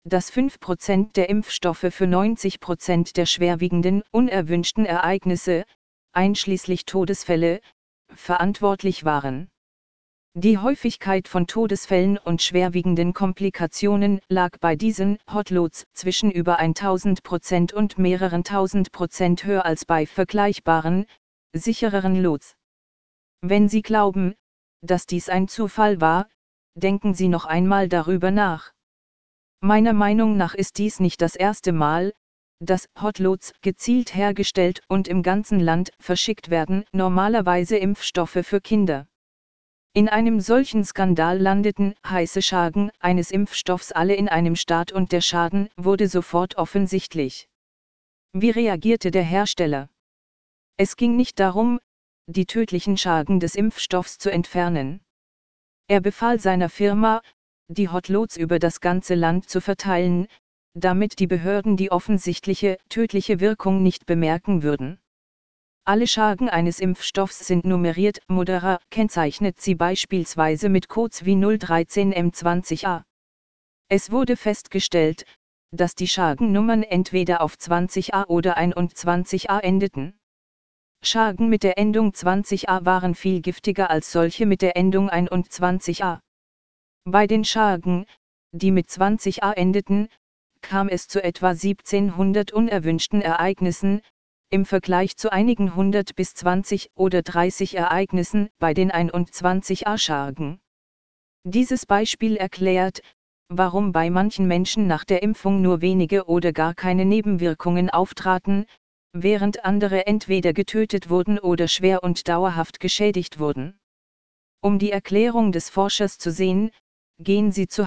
dass 5% der Impfstoffe für 90% der schwerwiegenden, unerwünschten Ereignisse, einschließlich Todesfälle, verantwortlich waren. Die Häufigkeit von Todesfällen und schwerwiegenden Komplikationen lag bei diesen Hotlots zwischen über 1000% und mehreren 1000% höher als bei vergleichbaren, sichereren Lots. Wenn Sie glauben, dass dies ein Zufall war, denken Sie noch einmal darüber nach. Meiner Meinung nach ist dies nicht das erste Mal, dass Hotlots gezielt hergestellt und im ganzen Land verschickt werden, normalerweise Impfstoffe für Kinder. In einem solchen Skandal landeten heiße Schergen eines Impfstoffs alle in einem Staat und der Schaden wurde sofort offensichtlich. Wie reagierte der Hersteller? Es ging nicht darum, die tödlichen Schergen des Impfstoffs zu entfernen. Er befahl seiner Firma, die Hotlots über das ganze Land zu verteilen, damit die Behörden die offensichtliche tödliche Wirkung nicht bemerken würden. Alle Schergen eines Impfstoffs sind nummeriert, Moderna kennzeichnet sie beispielsweise mit Codes wie 013M20A. Es wurde festgestellt, dass die Schergennummern entweder auf 20A oder 21A endeten. Schergen mit der Endung 20A waren viel giftiger als solche mit der Endung 21A. Bei den Schergen, die mit 20A endeten, kam es zu etwa 1700 unerwünschten Ereignissen, im Vergleich zu einigen 100 bis 20 oder 30 Ereignissen bei den 21A-Schergen. Dieses Beispiel erklärt, warum bei manchen Menschen nach der Impfung nur wenige oder gar keine Nebenwirkungen auftraten, während andere entweder getötet wurden oder schwer und dauerhaft geschädigt wurden. Um die Erklärung des Forschers zu sehen, gehen Sie zu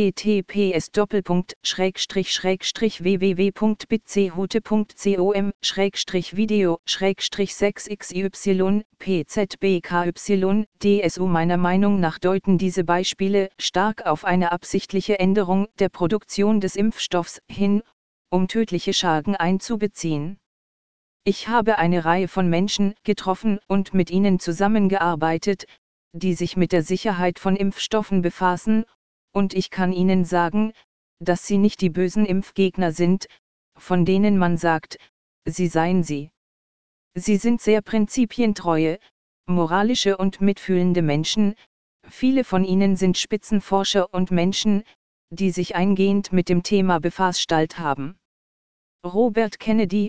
https://www.bchute.com/video/6xy pzbky dsu. Meiner Meinung nach deuten diese Beispiele stark auf eine absichtliche Änderung der Produktion des Impfstoffs hin, um tödliche Schergen einzubeziehen. Ich habe eine Reihe von Menschen getroffen und mit ihnen zusammengearbeitet, die sich mit der Sicherheit von Impfstoffen befassen, und ich kann Ihnen sagen, dass sie nicht die bösen Impfgegner sind, von denen man sagt, sie seien sie. Sie sind sehr prinzipientreue, moralische und mitfühlende Menschen, viele von ihnen sind Spitzenforscher und Menschen, die sich eingehend mit dem Thema befasst haben. Robert Kennedy,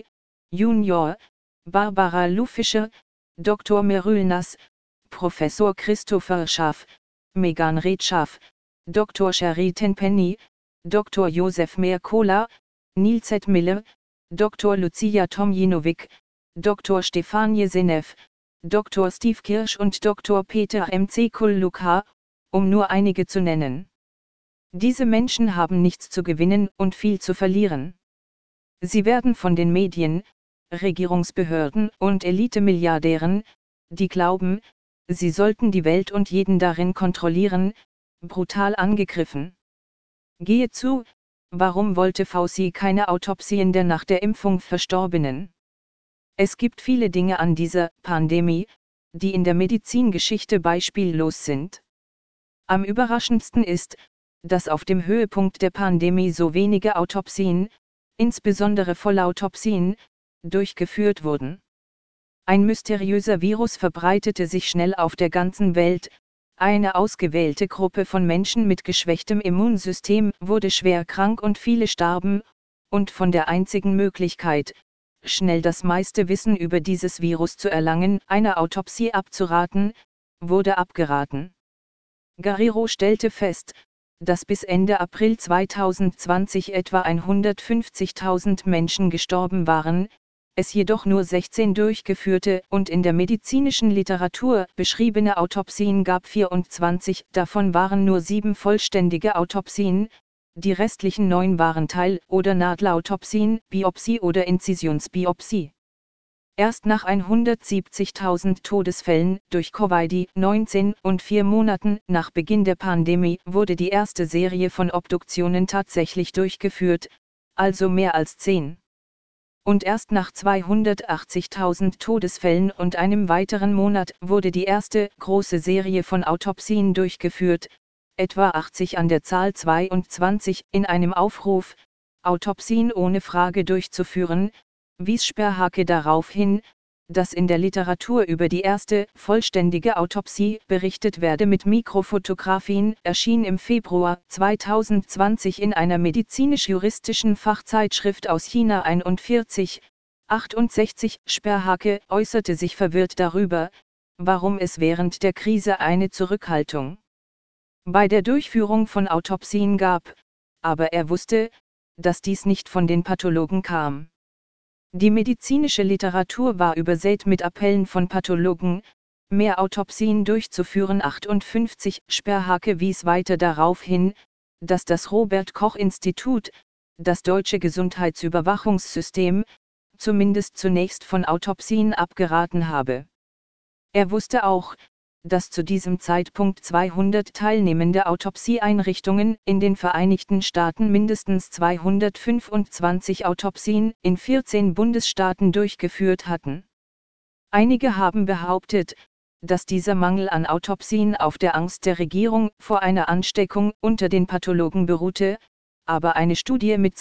Jr., Barbara Lou Fischer, Dr. Meryl Nass, Professor Christopher Schaff, Megan Reed Schaff, Dr. Sherry Tenpenny, Dr. Josef Mercola, Neil Z. Miller, Dr. Lucia Tomjinovic, Dr. Stefanie Seneff, Dr. Steve Kirsch und Dr. Peter M. C. Kulluka, um nur einige zu nennen. Diese Menschen haben nichts zu gewinnen und viel zu verlieren. Sie werden von den Medien, Regierungsbehörden und Elite-Milliardären, die glauben, sie sollten die Welt und jeden darin kontrollieren, brutal angegriffen. Gehe zu, warum wollte Fauci keine Autopsien der nach der Impfung Verstorbenen? Es gibt viele Dinge an dieser Pandemie, die in der Medizingeschichte beispiellos sind. Am überraschendsten ist, dass auf dem Höhepunkt der Pandemie so wenige Autopsien, insbesondere Vollautopsien, durchgeführt wurden. Ein mysteriöser Virus verbreitete sich schnell auf der ganzen Welt, eine ausgewählte Gruppe von Menschen mit geschwächtem Immunsystem wurde schwer krank und viele starben, und von der einzigen Möglichkeit, schnell das meiste Wissen über dieses Virus zu erlangen, einer Autopsie abzuraten, wurde abgeraten. Guerrero stellte fest, dass bis Ende April 2020 etwa 150.000 Menschen gestorben waren, es jedoch nur 16 durchgeführte und in der medizinischen Literatur beschriebene Autopsien gab 24, davon waren nur 7 vollständige Autopsien, die restlichen 9 waren Teil- oder Nadelautopsien, Biopsie oder Inzisionsbiopsie. Erst nach 170.000 Todesfällen durch Covid-19 und 4 Monaten nach Beginn der Pandemie wurde die erste Serie von Obduktionen tatsächlich durchgeführt, also mehr als 10. Und erst nach 280.000 Todesfällen und einem weiteren Monat wurde die erste große Serie von Autopsien durchgeführt, etwa 80 an der Zahl 22, in einem Aufruf, Autopsien ohne Frage durchzuführen, wies Sperhake darauf hin, dass in der Literatur über die erste vollständige Autopsie berichtet werde mit Mikrofotografien, erschien im Februar 2020 in einer medizinisch-juristischen Fachzeitschrift aus China 48. Sperhake äußerte sich verwirrt darüber, warum es während der Krise eine Zurückhaltung bei der Durchführung von Autopsien gab, aber er wusste, dass dies nicht von den Pathologen kam. Die medizinische Literatur war übersät mit Appellen von Pathologen, mehr Autopsien durchzuführen. 58 Sperhake wies weiter darauf hin, dass das Robert-Koch-Institut, das deutsche Gesundheitsüberwachungssystem, zumindest zunächst von Autopsien abgeraten habe. Er wusste auch, dass zu diesem Zeitpunkt 200 teilnehmende Autopsieeinrichtungen in den Vereinigten Staaten mindestens 225 Autopsien in 14 Bundesstaaten durchgeführt hatten. Einige haben behauptet, dass dieser Mangel an Autopsien auf der Angst der Regierung vor einer Ansteckung unter den Pathologen beruhte, aber eine Studie mit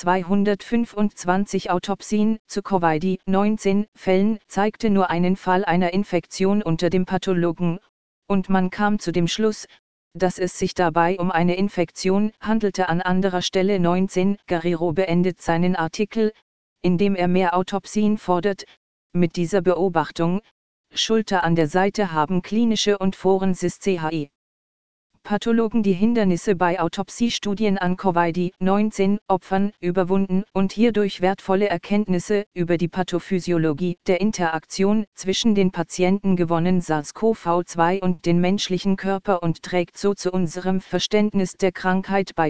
225 Autopsien zu Covid-19-Fällen zeigte nur einen Fall einer Infektion unter dem Pathologen, und man kam zu dem Schluss, dass es sich dabei um eine Infektion handelte. An anderer Stelle 19. Guerrero beendet seinen Artikel, indem er mehr Autopsien fordert, mit dieser Beobachtung: Schulter an der Seite haben klinische und Forensys CHI. Pathologen die Hindernisse bei Autopsiestudien an Covid-19-Opfern überwunden und hierdurch wertvolle Erkenntnisse über die Pathophysiologie der Interaktion zwischen den Patienten gewonnen. SARS-CoV-2 und den menschlichen Körper und trägt so zu unserem Verständnis der Krankheit bei.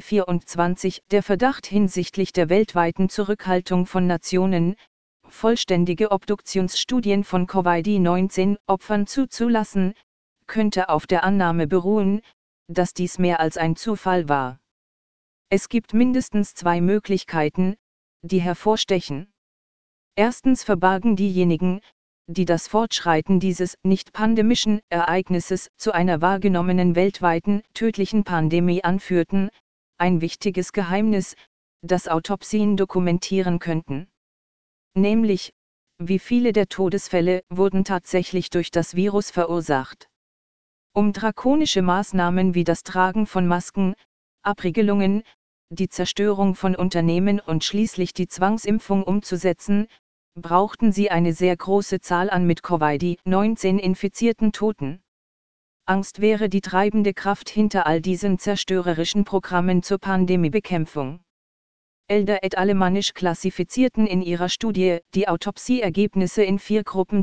24 Der Verdacht hinsichtlich der weltweiten Zurückhaltung von Nationen, vollständige Obduktionsstudien von Covid-19-Opfern zuzulassen, könnte auf der Annahme beruhen, dass dies mehr als ein Zufall war. Es gibt mindestens zwei Möglichkeiten, die hervorstechen. Erstens verbargen diejenigen, die das Fortschreiten dieses nicht-pandemischen Ereignisses zu einer wahrgenommenen weltweiten tödlichen Pandemie anführten, ein wichtiges Geheimnis, das Autopsien dokumentieren könnten. Nämlich, wie viele der Todesfälle wurden tatsächlich durch das Virus verursacht. Um drakonische Maßnahmen wie das Tragen von Masken, Abriegelungen, die Zerstörung von Unternehmen und schließlich die Zwangsimpfung umzusetzen, brauchten sie eine sehr große Zahl an mit Covid-19 infizierten Toten. Angst wäre die treibende Kraft hinter all diesen zerstörerischen Programmen zur Pandemiebekämpfung. Elder et Alemannisch klassifizierten in ihrer Studie die Autopsieergebnisse in 4 Gruppen: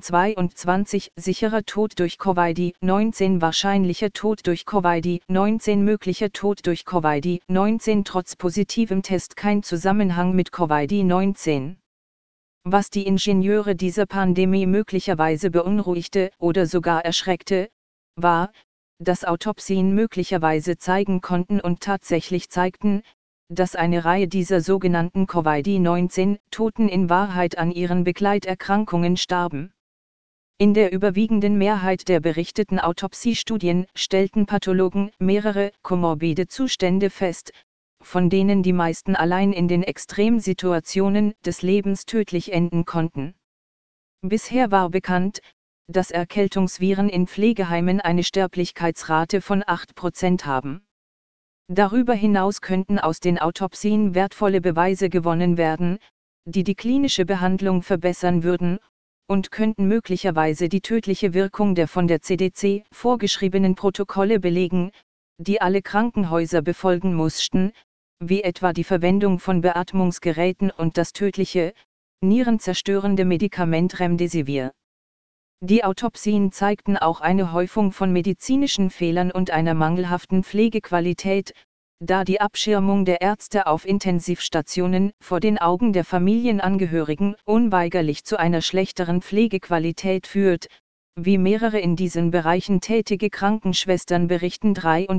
22 sicherer Tod durch Covid-19, wahrscheinlicher Tod durch Covid-19, möglicher Tod durch Covid-19 trotz positivem Test, kein Zusammenhang mit Covid-19. Was die Ingenieure dieser Pandemie möglicherweise beunruhigte oder sogar erschreckte, war, dass Autopsien möglicherweise zeigen konnten und tatsächlich zeigten, dass eine Reihe dieser sogenannten Covid-19-Toten in Wahrheit an ihren Begleiterkrankungen starben. In der überwiegenden Mehrheit der berichteten Autopsiestudien stellten Pathologen mehrere komorbide Zustände fest, von denen die meisten allein in den Extremsituationen des Lebens tödlich enden konnten. Bisher war bekannt, dass Erkältungsviren in Pflegeheimen eine Sterblichkeitsrate von 8% haben. Darüber hinaus könnten aus den Autopsien wertvolle Beweise gewonnen werden, die die klinische Behandlung verbessern würden, und könnten möglicherweise die tödliche Wirkung der von der CDC vorgeschriebenen Protokolle belegen, die alle Krankenhäuser befolgen mussten, wie etwa die Verwendung von Beatmungsgeräten und das tödliche, nierenzerstörende Medikament Remdesivir. Die Autopsien zeigten auch eine Häufung von medizinischen Fehlern und einer mangelhaften Pflegequalität, da die Abschirmung der Ärzte auf Intensivstationen vor den Augen der Familienangehörigen unweigerlich zu einer schlechteren Pflegequalität führt, wie mehrere in diesen Bereichen tätige Krankenschwestern berichten.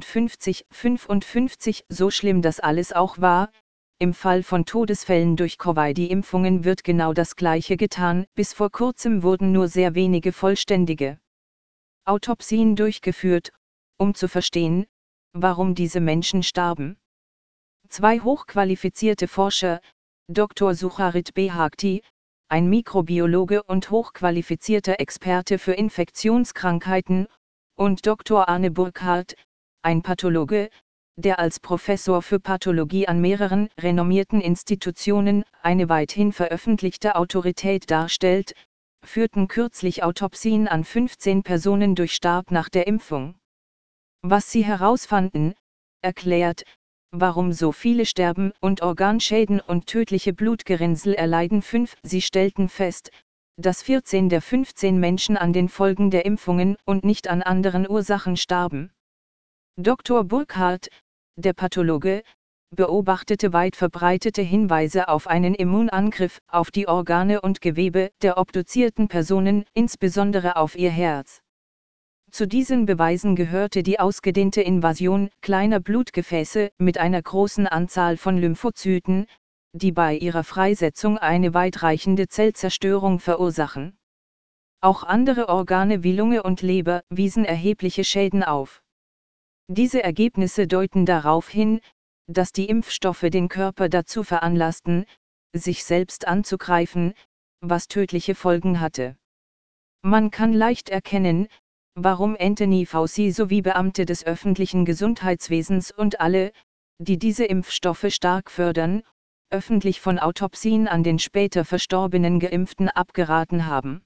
55. So schlimm das alles auch war, im Fall von Todesfällen durch Covid-Impfungen wird genau das Gleiche getan. Bis vor kurzem wurden nur sehr wenige vollständige Autopsien durchgeführt, um zu verstehen, warum diese Menschen starben. Zwei hochqualifizierte Forscher, Dr. Sucharit Behakti, ein Mikrobiologe und hochqualifizierter Experte für Infektionskrankheiten, und Dr. Arne Burkhardt, ein Pathologe, der als Professor für Pathologie an mehreren renommierten Institutionen eine weithin veröffentlichte Autorität darstellt, führten kürzlich Autopsien an 15 Personen durch, starb nach der Impfung. Was sie herausfanden, erklärt, warum so viele sterben und Organschäden und tödliche Blutgerinnsel erleiden. Sie stellten fest, dass 14 der 15 Menschen an den Folgen der Impfungen und nicht an anderen Ursachen starben. Dr. Burkhardt, der Pathologe, beobachtete weit verbreitete Hinweise auf einen Immunangriff auf die Organe und Gewebe der obduzierten Personen, insbesondere auf ihr Herz. Zu diesen Beweisen gehörte die ausgedehnte Invasion kleiner Blutgefäße mit einer großen Anzahl von Lymphozyten, die bei ihrer Freisetzung eine weitreichende Zellzerstörung verursachen. Auch andere Organe wie Lunge und Leber wiesen erhebliche Schäden auf. Diese Ergebnisse deuten darauf hin, dass die Impfstoffe den Körper dazu veranlassten, sich selbst anzugreifen, was tödliche Folgen hatte. Man kann leicht erkennen, warum Anthony Fauci sowie Beamte des öffentlichen Gesundheitswesens und alle, die diese Impfstoffe stark fördern, öffentlich von Autopsien an den später verstorbenen Geimpften abgeraten haben.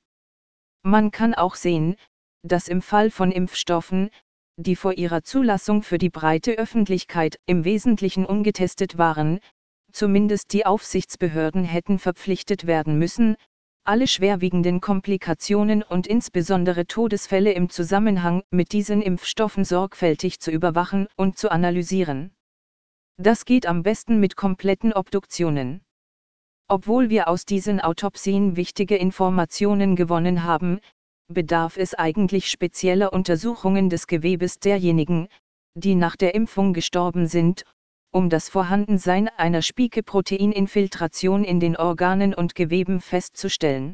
Man kann auch sehen, dass im Fall von Impfstoffen, die vor ihrer Zulassung für die breite Öffentlichkeit im Wesentlichen ungetestet waren, zumindest die Aufsichtsbehörden hätten verpflichtet werden müssen, alle schwerwiegenden Komplikationen und insbesondere Todesfälle im Zusammenhang mit diesen Impfstoffen sorgfältig zu überwachen und zu analysieren. Das geht am besten mit kompletten Obduktionen. Obwohl wir aus diesen Autopsien wichtige Informationen gewonnen haben, bedarf es eigentlich spezieller Untersuchungen des Gewebes derjenigen, die nach der Impfung gestorben sind, um das Vorhandensein einer Spike-Protein-Infiltration in den Organen und Geweben festzustellen.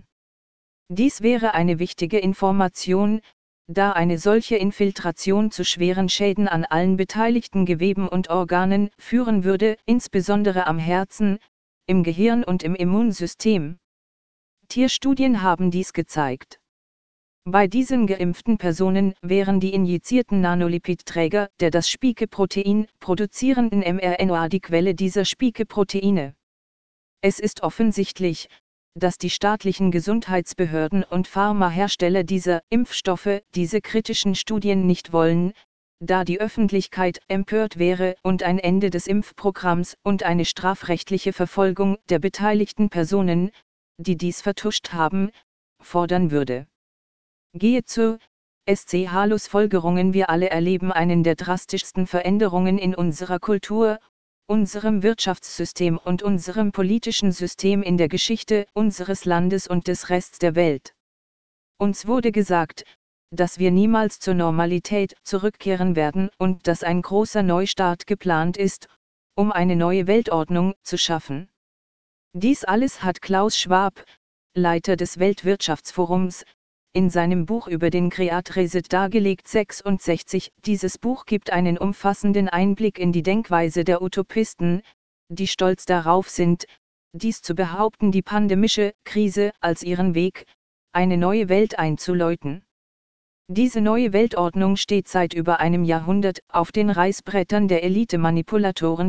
Dies wäre eine wichtige Information, da eine solche Infiltration zu schweren Schäden an allen beteiligten Geweben und Organen führen würde, insbesondere am Herzen, im Gehirn und im Immunsystem. Tierstudien haben dies gezeigt. Bei diesen geimpften Personen wären die injizierten Nanolipidträger der das Spike-Protein produzierenden mRNA die Quelle dieser Spike-Proteine. Es ist offensichtlich, dass die staatlichen Gesundheitsbehörden und Pharmahersteller dieser Impfstoffe diese kritischen Studien nicht wollen, da die Öffentlichkeit empört wäre und ein Ende des Impfprogramms und eine strafrechtliche Verfolgung der beteiligten Personen, die dies vertuscht haben, fordern würde. Gehe zu SCH-Folgerungen. Wir alle erleben einen der drastischsten Veränderungen in unserer Kultur, unserem Wirtschaftssystem und unserem politischen System in der Geschichte unseres Landes und des Rests der Welt. Uns wurde gesagt, dass wir niemals zur Normalität zurückkehren werden und dass ein großer Neustart geplant ist, um eine neue Weltordnung zu schaffen. Dies alles hat Klaus Schwab, Leiter des Weltwirtschaftsforums, in seinem Buch über den Great Reset dargelegt. 66. Dieses Buch gibt einen umfassenden Einblick in die Denkweise der Utopisten, die stolz darauf sind, dies zu behaupten, die pandemische Krise als ihren Weg, eine neue Welt einzuläuten. Diese neue Weltordnung steht seit über einem Jahrhundert auf den Reißbrettern der Elite-Manipulatoren.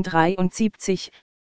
74.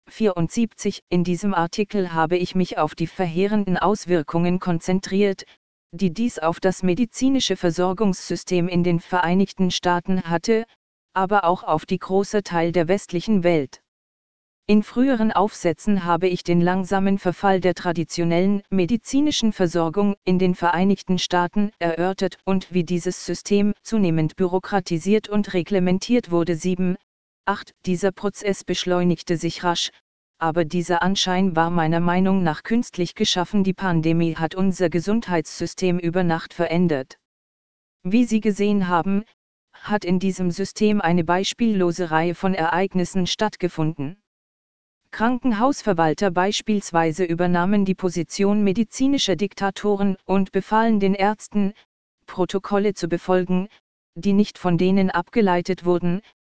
In diesem Artikel habe ich mich auf die verheerenden Auswirkungen konzentriert, die dies auf das medizinische Versorgungssystem in den Vereinigten Staaten hatte, aber auch auf die große Teil der westlichen Welt. In früheren Aufsätzen habe ich den langsamen Verfall der traditionellen medizinischen Versorgung in den Vereinigten Staaten erörtert und wie dieses System zunehmend bürokratisiert und reglementiert wurde. 8. Dieser Prozess beschleunigte sich rasch, aber dieser Anschein war meiner Meinung nach künstlich geschaffen. Die Pandemie hat unser Gesundheitssystem über Nacht verändert. Wie Sie gesehen haben, hat in diesem System eine beispiellose Reihe von Ereignissen stattgefunden. Krankenhausverwalter beispielsweise übernahmen die Position medizinischer Diktatoren und befahlen den Ärzten, Protokolle zu befolgen, die nicht von denen abgeleitet wurden,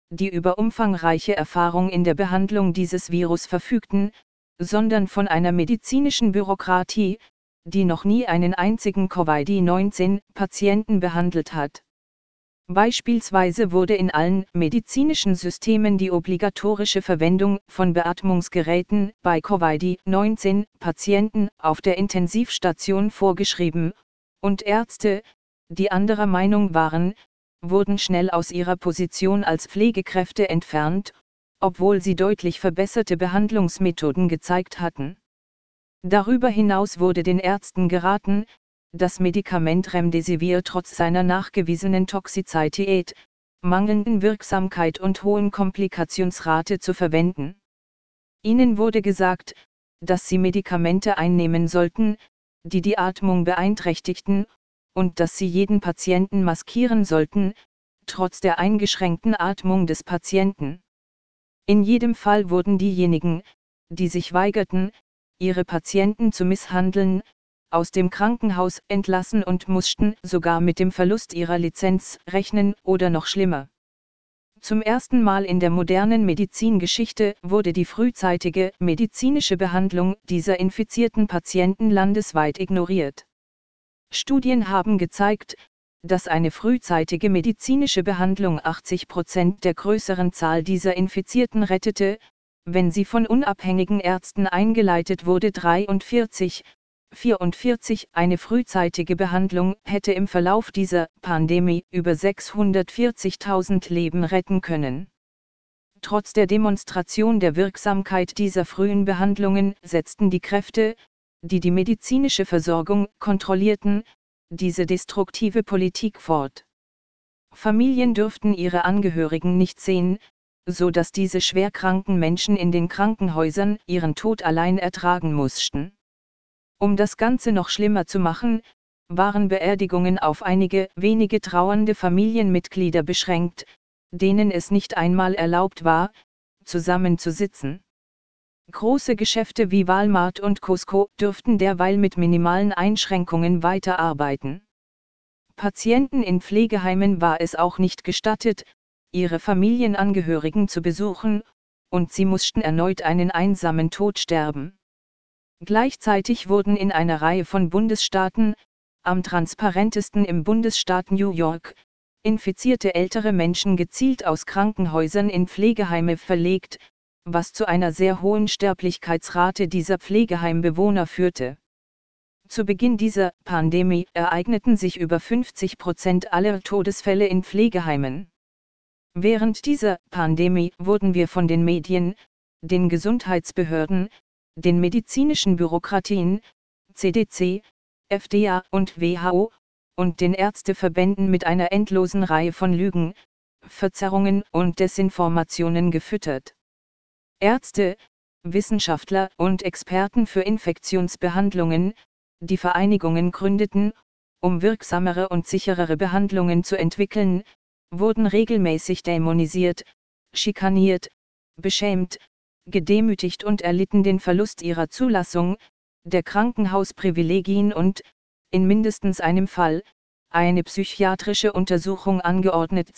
die über umfangreiche Erfahrung in der Behandlung dieses Virus verfügten, sondern von einer medizinischen Bürokratie, die noch nie einen einzigen Covid-19-Patienten behandelt hat. Beispielsweise wurde in allen medizinischen Systemen die obligatorische Verwendung von Beatmungsgeräten bei Covid-19-Patienten auf der Intensivstation vorgeschrieben, und Ärzte, die anderer Meinung waren, wurden schnell aus ihrer Position als Pflegekräfte entfernt, obwohl sie deutlich verbesserte Behandlungsmethoden gezeigt hatten. Darüber hinaus wurde den Ärzten geraten, das Medikament Remdesivir trotz seiner nachgewiesenen Toxizität, mangelnden Wirksamkeit und hohen Komplikationsrate zu verwenden. Ihnen wurde gesagt, dass sie Medikamente einnehmen sollten, die die Atmung beeinträchtigten, und dass sie jeden Patienten maskieren sollten, trotz der eingeschränkten Atmung des Patienten. In jedem Fall wurden diejenigen, die sich weigerten, ihre Patienten zu misshandeln, aus dem Krankenhaus entlassen und mussten sogar mit dem Verlust ihrer Lizenz rechnen oder noch schlimmer. Zum ersten Mal in der modernen Medizingeschichte wurde die frühzeitige medizinische Behandlung dieser infizierten Patienten landesweit ignoriert. Studien haben gezeigt, dass eine frühzeitige medizinische Behandlung 80% der größeren Zahl dieser Infizierten rettete, wenn sie von unabhängigen Ärzten eingeleitet wurde. 44. Eine frühzeitige Behandlung hätte im Verlauf dieser Pandemie über 640.000 Leben retten können. Trotz der Demonstration der Wirksamkeit dieser frühen Behandlungen setzten die Kräfte, die die medizinische Versorgung kontrollierten, diese destruktive Politik fort. Familien dürften ihre Angehörigen nicht sehen, so dass diese schwerkranken Menschen in den Krankenhäusern ihren Tod allein ertragen mussten. Um das Ganze noch schlimmer zu machen, waren Beerdigungen auf einige wenige trauernde Familienmitglieder beschränkt, denen es nicht einmal erlaubt war, zusammenzusitzen. Große Geschäfte wie Walmart und Costco dürften derweil mit minimalen Einschränkungen weiterarbeiten. Patienten in Pflegeheimen war es auch nicht gestattet, ihre Familienangehörigen zu besuchen, und sie mussten erneut einen einsamen Tod sterben. Gleichzeitig wurden in einer Reihe von Bundesstaaten, am transparentesten im Bundesstaat New York, infizierte ältere Menschen gezielt aus Krankenhäusern in Pflegeheime verlegt, was zu einer sehr hohen Sterblichkeitsrate dieser Pflegeheimbewohner führte. Zu Beginn dieser Pandemie ereigneten sich über 50% aller Todesfälle in Pflegeheimen. Während dieser Pandemie wurden wir von den Medien, den Gesundheitsbehörden, den medizinischen Bürokratien, CDC, FDA und WHO, und den Ärzteverbänden mit einer endlosen Reihe von Lügen, Verzerrungen und Desinformationen gefüttert. Ärzte, Wissenschaftler und Experten für Infektionsbehandlungen, die Vereinigungen gründeten, um wirksamere und sicherere Behandlungen zu entwickeln, wurden regelmäßig dämonisiert, schikaniert, beschämt, gedemütigt und erlitten den Verlust ihrer Zulassung, der Krankenhausprivilegien und, in mindestens einem Fall, eine psychiatrische Untersuchung angeordnet.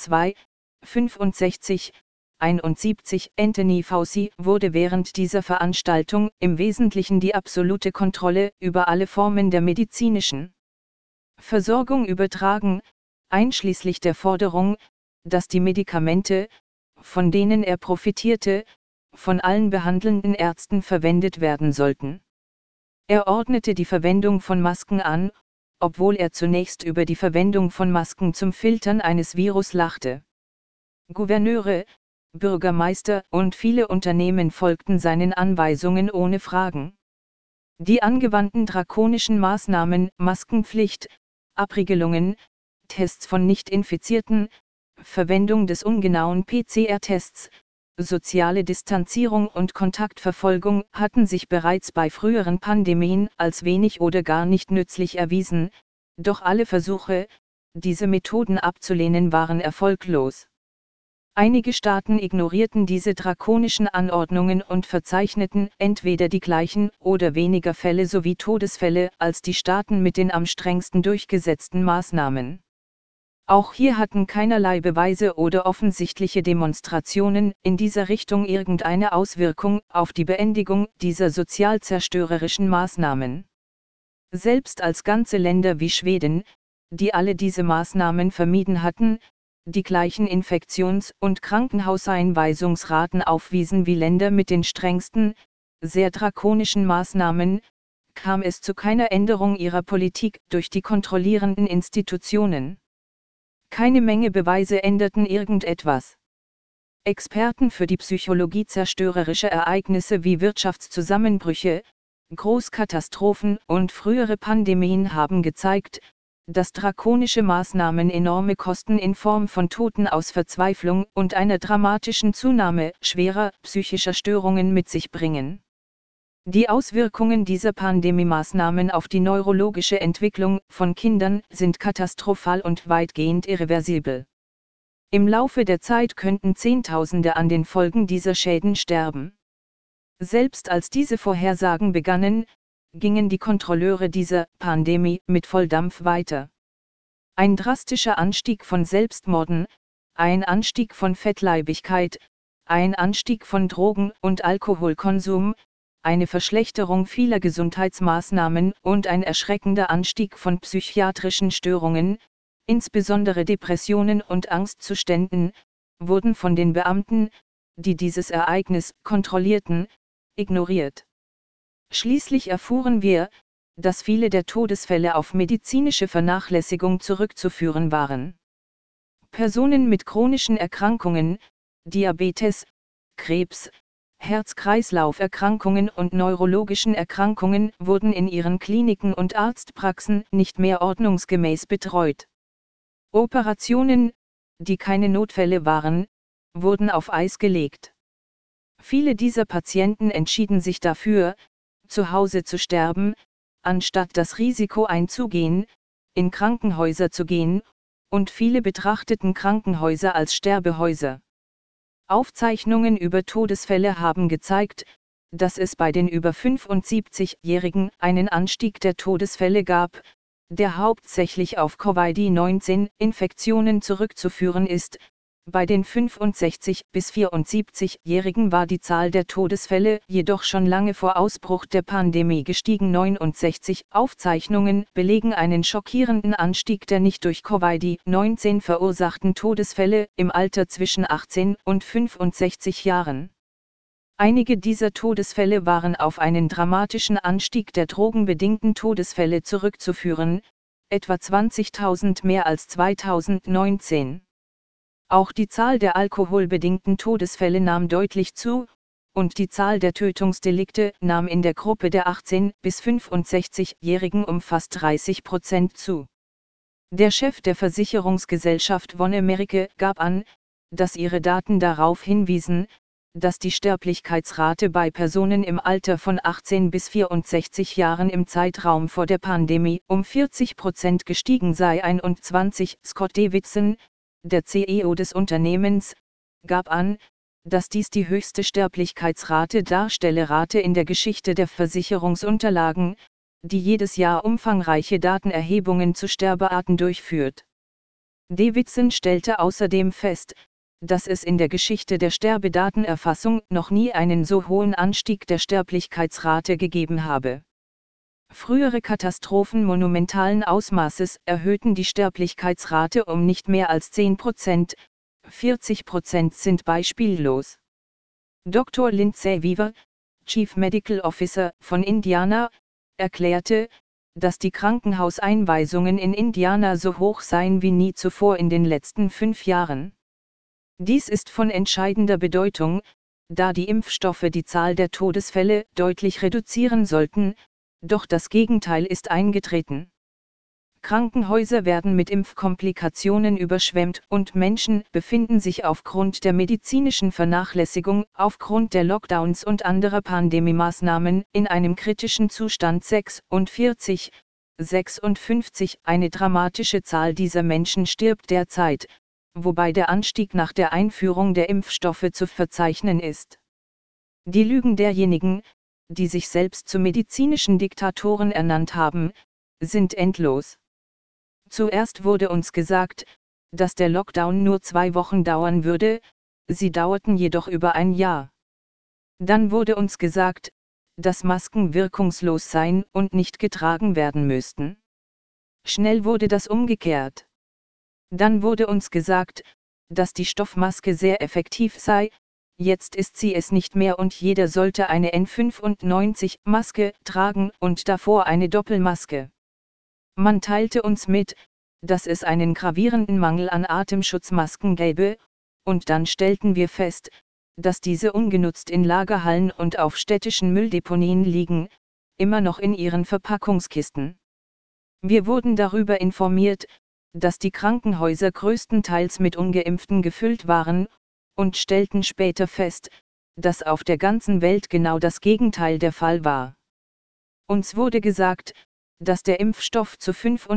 71. Anthony Fauci wurde während dieser Veranstaltung im Wesentlichen die absolute Kontrolle über alle Formen der medizinischen Versorgung übertragen, einschließlich der Forderung, dass die Medikamente, von denen er profitierte, von allen behandelnden Ärzten verwendet werden sollten. Er ordnete die Verwendung von Masken an, obwohl er zunächst über die Verwendung von Masken zum Filtern eines Virus lachte. Gouverneure, Bürgermeister und viele Unternehmen folgten seinen Anweisungen ohne Fragen. Die angewandten drakonischen Maßnahmen, Maskenpflicht, Abriegelungen, Tests von Nicht-Infizierten, Verwendung des ungenauen PCR-Tests, soziale Distanzierung und Kontaktverfolgung hatten sich bereits bei früheren Pandemien als wenig oder gar nicht nützlich erwiesen, doch alle Versuche, diese Methoden abzulehnen, waren erfolglos. Einige Staaten ignorierten diese drakonischen Anordnungen und verzeichneten entweder die gleichen oder weniger Fälle sowie Todesfälle als die Staaten mit den am strengsten durchgesetzten Maßnahmen. Auch hier hatten keinerlei Beweise oder offensichtliche Demonstrationen in dieser Richtung irgendeine Auswirkung auf die Beendigung dieser sozialzerstörerischen Maßnahmen. Selbst als ganze Länder wie Schweden, die alle diese Maßnahmen vermieden hatten, die gleichen Infektions- und Krankenhauseinweisungsraten aufwiesen wie Länder mit den strengsten, sehr drakonischen Maßnahmen, kam es zu keiner Änderung ihrer Politik durch die kontrollierenden Institutionen. Keine Menge Beweise änderten irgendetwas. Experten für die Psychologie zerstörerischer Ereignisse wie Wirtschaftszusammenbrüche, Großkatastrophen und frühere Pandemien haben gezeigt, dass drakonische Maßnahmen enorme Kosten in Form von Toten aus Verzweiflung und einer dramatischen Zunahme schwerer psychischer Störungen mit sich bringen. Die Auswirkungen dieser Pandemiemaßnahmen auf die neurologische Entwicklung von Kindern sind katastrophal und weitgehend irreversibel. Im Laufe der Zeit könnten Zehntausende an den Folgen dieser Schäden sterben. Selbst als diese Vorhersagen begannen, gingen die Kontrolleure dieser Pandemie mit Volldampf weiter. Ein drastischer Anstieg von Selbstmorden, ein Anstieg von Fettleibigkeit, ein Anstieg von Drogen- und Alkoholkonsum, eine Verschlechterung vieler Gesundheitsmaßnahmen und ein erschreckender Anstieg von psychiatrischen Störungen, insbesondere Depressionen und Angstzuständen, wurden von den Beamten, die dieses Ereignis kontrollierten, ignoriert. Schließlich erfuhren wir, dass viele der Todesfälle auf medizinische Vernachlässigung zurückzuführen waren. Personen mit chronischen Erkrankungen, Diabetes, Krebs, Herz-Kreislauf-Erkrankungen und neurologischen Erkrankungen wurden in ihren Kliniken und Arztpraxen nicht mehr ordnungsgemäß betreut. Operationen, die keine Notfälle waren, wurden auf Eis gelegt. Viele dieser Patienten entschieden sich dafür, zu Hause zu sterben, anstatt das Risiko einzugehen, in Krankenhäuser zu gehen, und viele betrachteten Krankenhäuser als Sterbehäuser. Aufzeichnungen über Todesfälle haben gezeigt, dass es bei den über 75-Jährigen einen Anstieg der Todesfälle gab, der hauptsächlich auf Covid-19-Infektionen zurückzuführen ist. Bei den 65- bis 74-Jährigen war die Zahl der Todesfälle jedoch schon lange vor Ausbruch der Pandemie gestiegen. 69 Aufzeichnungen belegen einen schockierenden Anstieg der nicht durch Covid-19 verursachten Todesfälle im Alter zwischen 18 und 65 Jahren. Einige dieser Todesfälle waren auf einen dramatischen Anstieg der drogenbedingten Todesfälle zurückzuführen, etwa 20.000 mehr als 2019. Auch die Zahl der alkoholbedingten Todesfälle nahm deutlich zu, und die Zahl der Tötungsdelikte nahm in der Gruppe der 18- bis 65-Jährigen um fast 30% zu. Der Chef der Versicherungsgesellschaft OneAmerica gab an, dass ihre Daten darauf hinwiesen, dass die Sterblichkeitsrate bei Personen im Alter von 18 bis 64 Jahren im Zeitraum vor der Pandemie um 40% gestiegen sei. 21 Scott Davidson, der CEO des Unternehmens, gab an, dass dies die höchste Sterblichkeitsrate darstelle. Rate in der Geschichte der Versicherungsunterlagen, die jedes Jahr umfangreiche Datenerhebungen zu Sterbearten durchführt. Davidson stellte außerdem fest, dass es in der Geschichte der Sterbedatenerfassung noch nie einen so hohen Anstieg der Sterblichkeitsrate gegeben habe. Frühere Katastrophen monumentalen Ausmaßes erhöhten die Sterblichkeitsrate um nicht mehr als 10%, 40% sind beispiellos. Dr. Lindsay Weaver, Chief Medical Officer von Indiana, erklärte, dass die Krankenhauseinweisungen in Indiana so hoch seien wie nie zuvor in den letzten 5 Jahren. Dies ist von entscheidender Bedeutung, da die Impfstoffe die Zahl der Todesfälle deutlich reduzieren sollten, doch das Gegenteil ist eingetreten. Krankenhäuser werden mit Impfkomplikationen überschwemmt und Menschen befinden sich aufgrund der medizinischen Vernachlässigung, aufgrund der Lockdowns und anderer Pandemiemaßnahmen in einem kritischen Zustand. 46, 56 Eine dramatische Zahl dieser Menschen stirbt derzeit, wobei der Anstieg nach der Einführung der Impfstoffe zu verzeichnen ist. Die Lügen derjenigen, die sich selbst zu medizinischen Diktatoren ernannt haben, sind endlos. Zuerst wurde uns gesagt, dass der Lockdown nur 2 Wochen dauern würde, sie dauerten jedoch über ein Jahr. Dann wurde uns gesagt, dass Masken wirkungslos seien und nicht getragen werden müssten. Schnell wurde das umgekehrt. Dann wurde uns gesagt, dass die Stoffmaske sehr effektiv sei, jetzt ist sie es nicht mehr und jeder sollte eine N95-Maske tragen und davor eine Doppelmaske. Man teilte uns mit, dass es einen gravierenden Mangel an Atemschutzmasken gäbe, und dann stellten wir fest, dass diese ungenutzt in Lagerhallen und auf städtischen Mülldeponien liegen, immer noch in ihren Verpackungskisten. Wir wurden darüber informiert, dass die Krankenhäuser größtenteils mit Ungeimpften gefüllt waren, und stellten später fest, dass auf der ganzen Welt genau das Gegenteil der Fall war. Uns wurde gesagt, dass der Impfstoff zu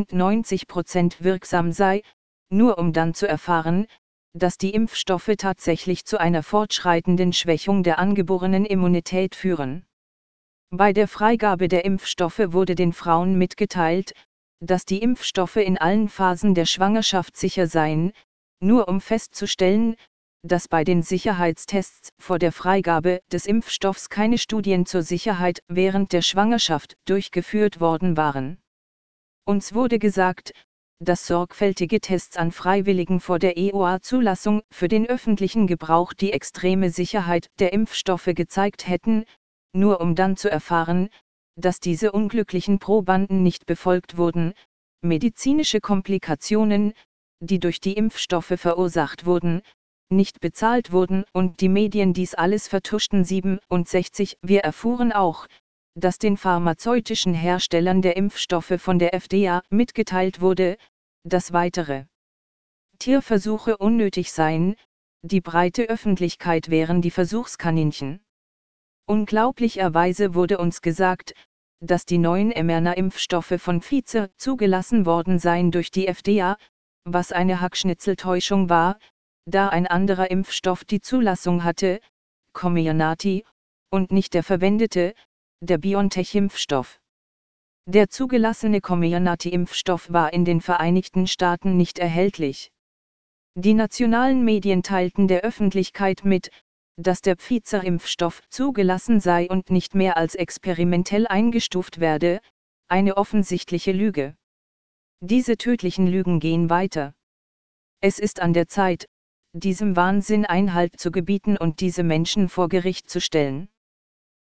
95% wirksam sei, nur um dann zu erfahren, dass die Impfstoffe tatsächlich zu einer fortschreitenden Schwächung der angeborenen Immunität führen. Bei der Freigabe der Impfstoffe wurde den Frauen mitgeteilt, dass die Impfstoffe in allen Phasen der Schwangerschaft sicher seien, nur um festzustellen, dass bei den Sicherheitstests vor der Freigabe des Impfstoffs keine Studien zur Sicherheit während der Schwangerschaft durchgeführt worden waren. Uns wurde gesagt, dass sorgfältige Tests an Freiwilligen vor der EUA-Zulassung für den öffentlichen Gebrauch die extreme Sicherheit der Impfstoffe gezeigt hätten, nur um dann zu erfahren, dass diese unglücklichen Probanden nicht befolgt wurden, medizinische Komplikationen, die durch die Impfstoffe verursacht wurden, nicht bezahlt wurden und die Medien dies alles vertuschten. 67. Wir erfuhren auch, dass den pharmazeutischen Herstellern der Impfstoffe von der FDA mitgeteilt wurde, dass weitere Tierversuche unnötig seien, die breite Öffentlichkeit wären die Versuchskaninchen. Unglaublicherweise wurde uns gesagt, dass die neuen mRNA-Impfstoffe von Pfizer zugelassen worden seien durch die FDA, was eine Hackschnitzeltäuschung war, da ein anderer Impfstoff die Zulassung hatte, Comirnaty, und nicht der verwendete, der BioNTech-Impfstoff. Der zugelassene Comirnaty-Impfstoff war in den Vereinigten Staaten nicht erhältlich. Die nationalen Medien teilten der Öffentlichkeit mit, dass der Pfizer-Impfstoff zugelassen sei und nicht mehr als experimentell eingestuft werde, eine offensichtliche Lüge. Diese tödlichen Lügen gehen weiter. Es ist an der Zeit, diesem Wahnsinn Einhalt zu gebieten und diese Menschen vor Gericht zu stellen.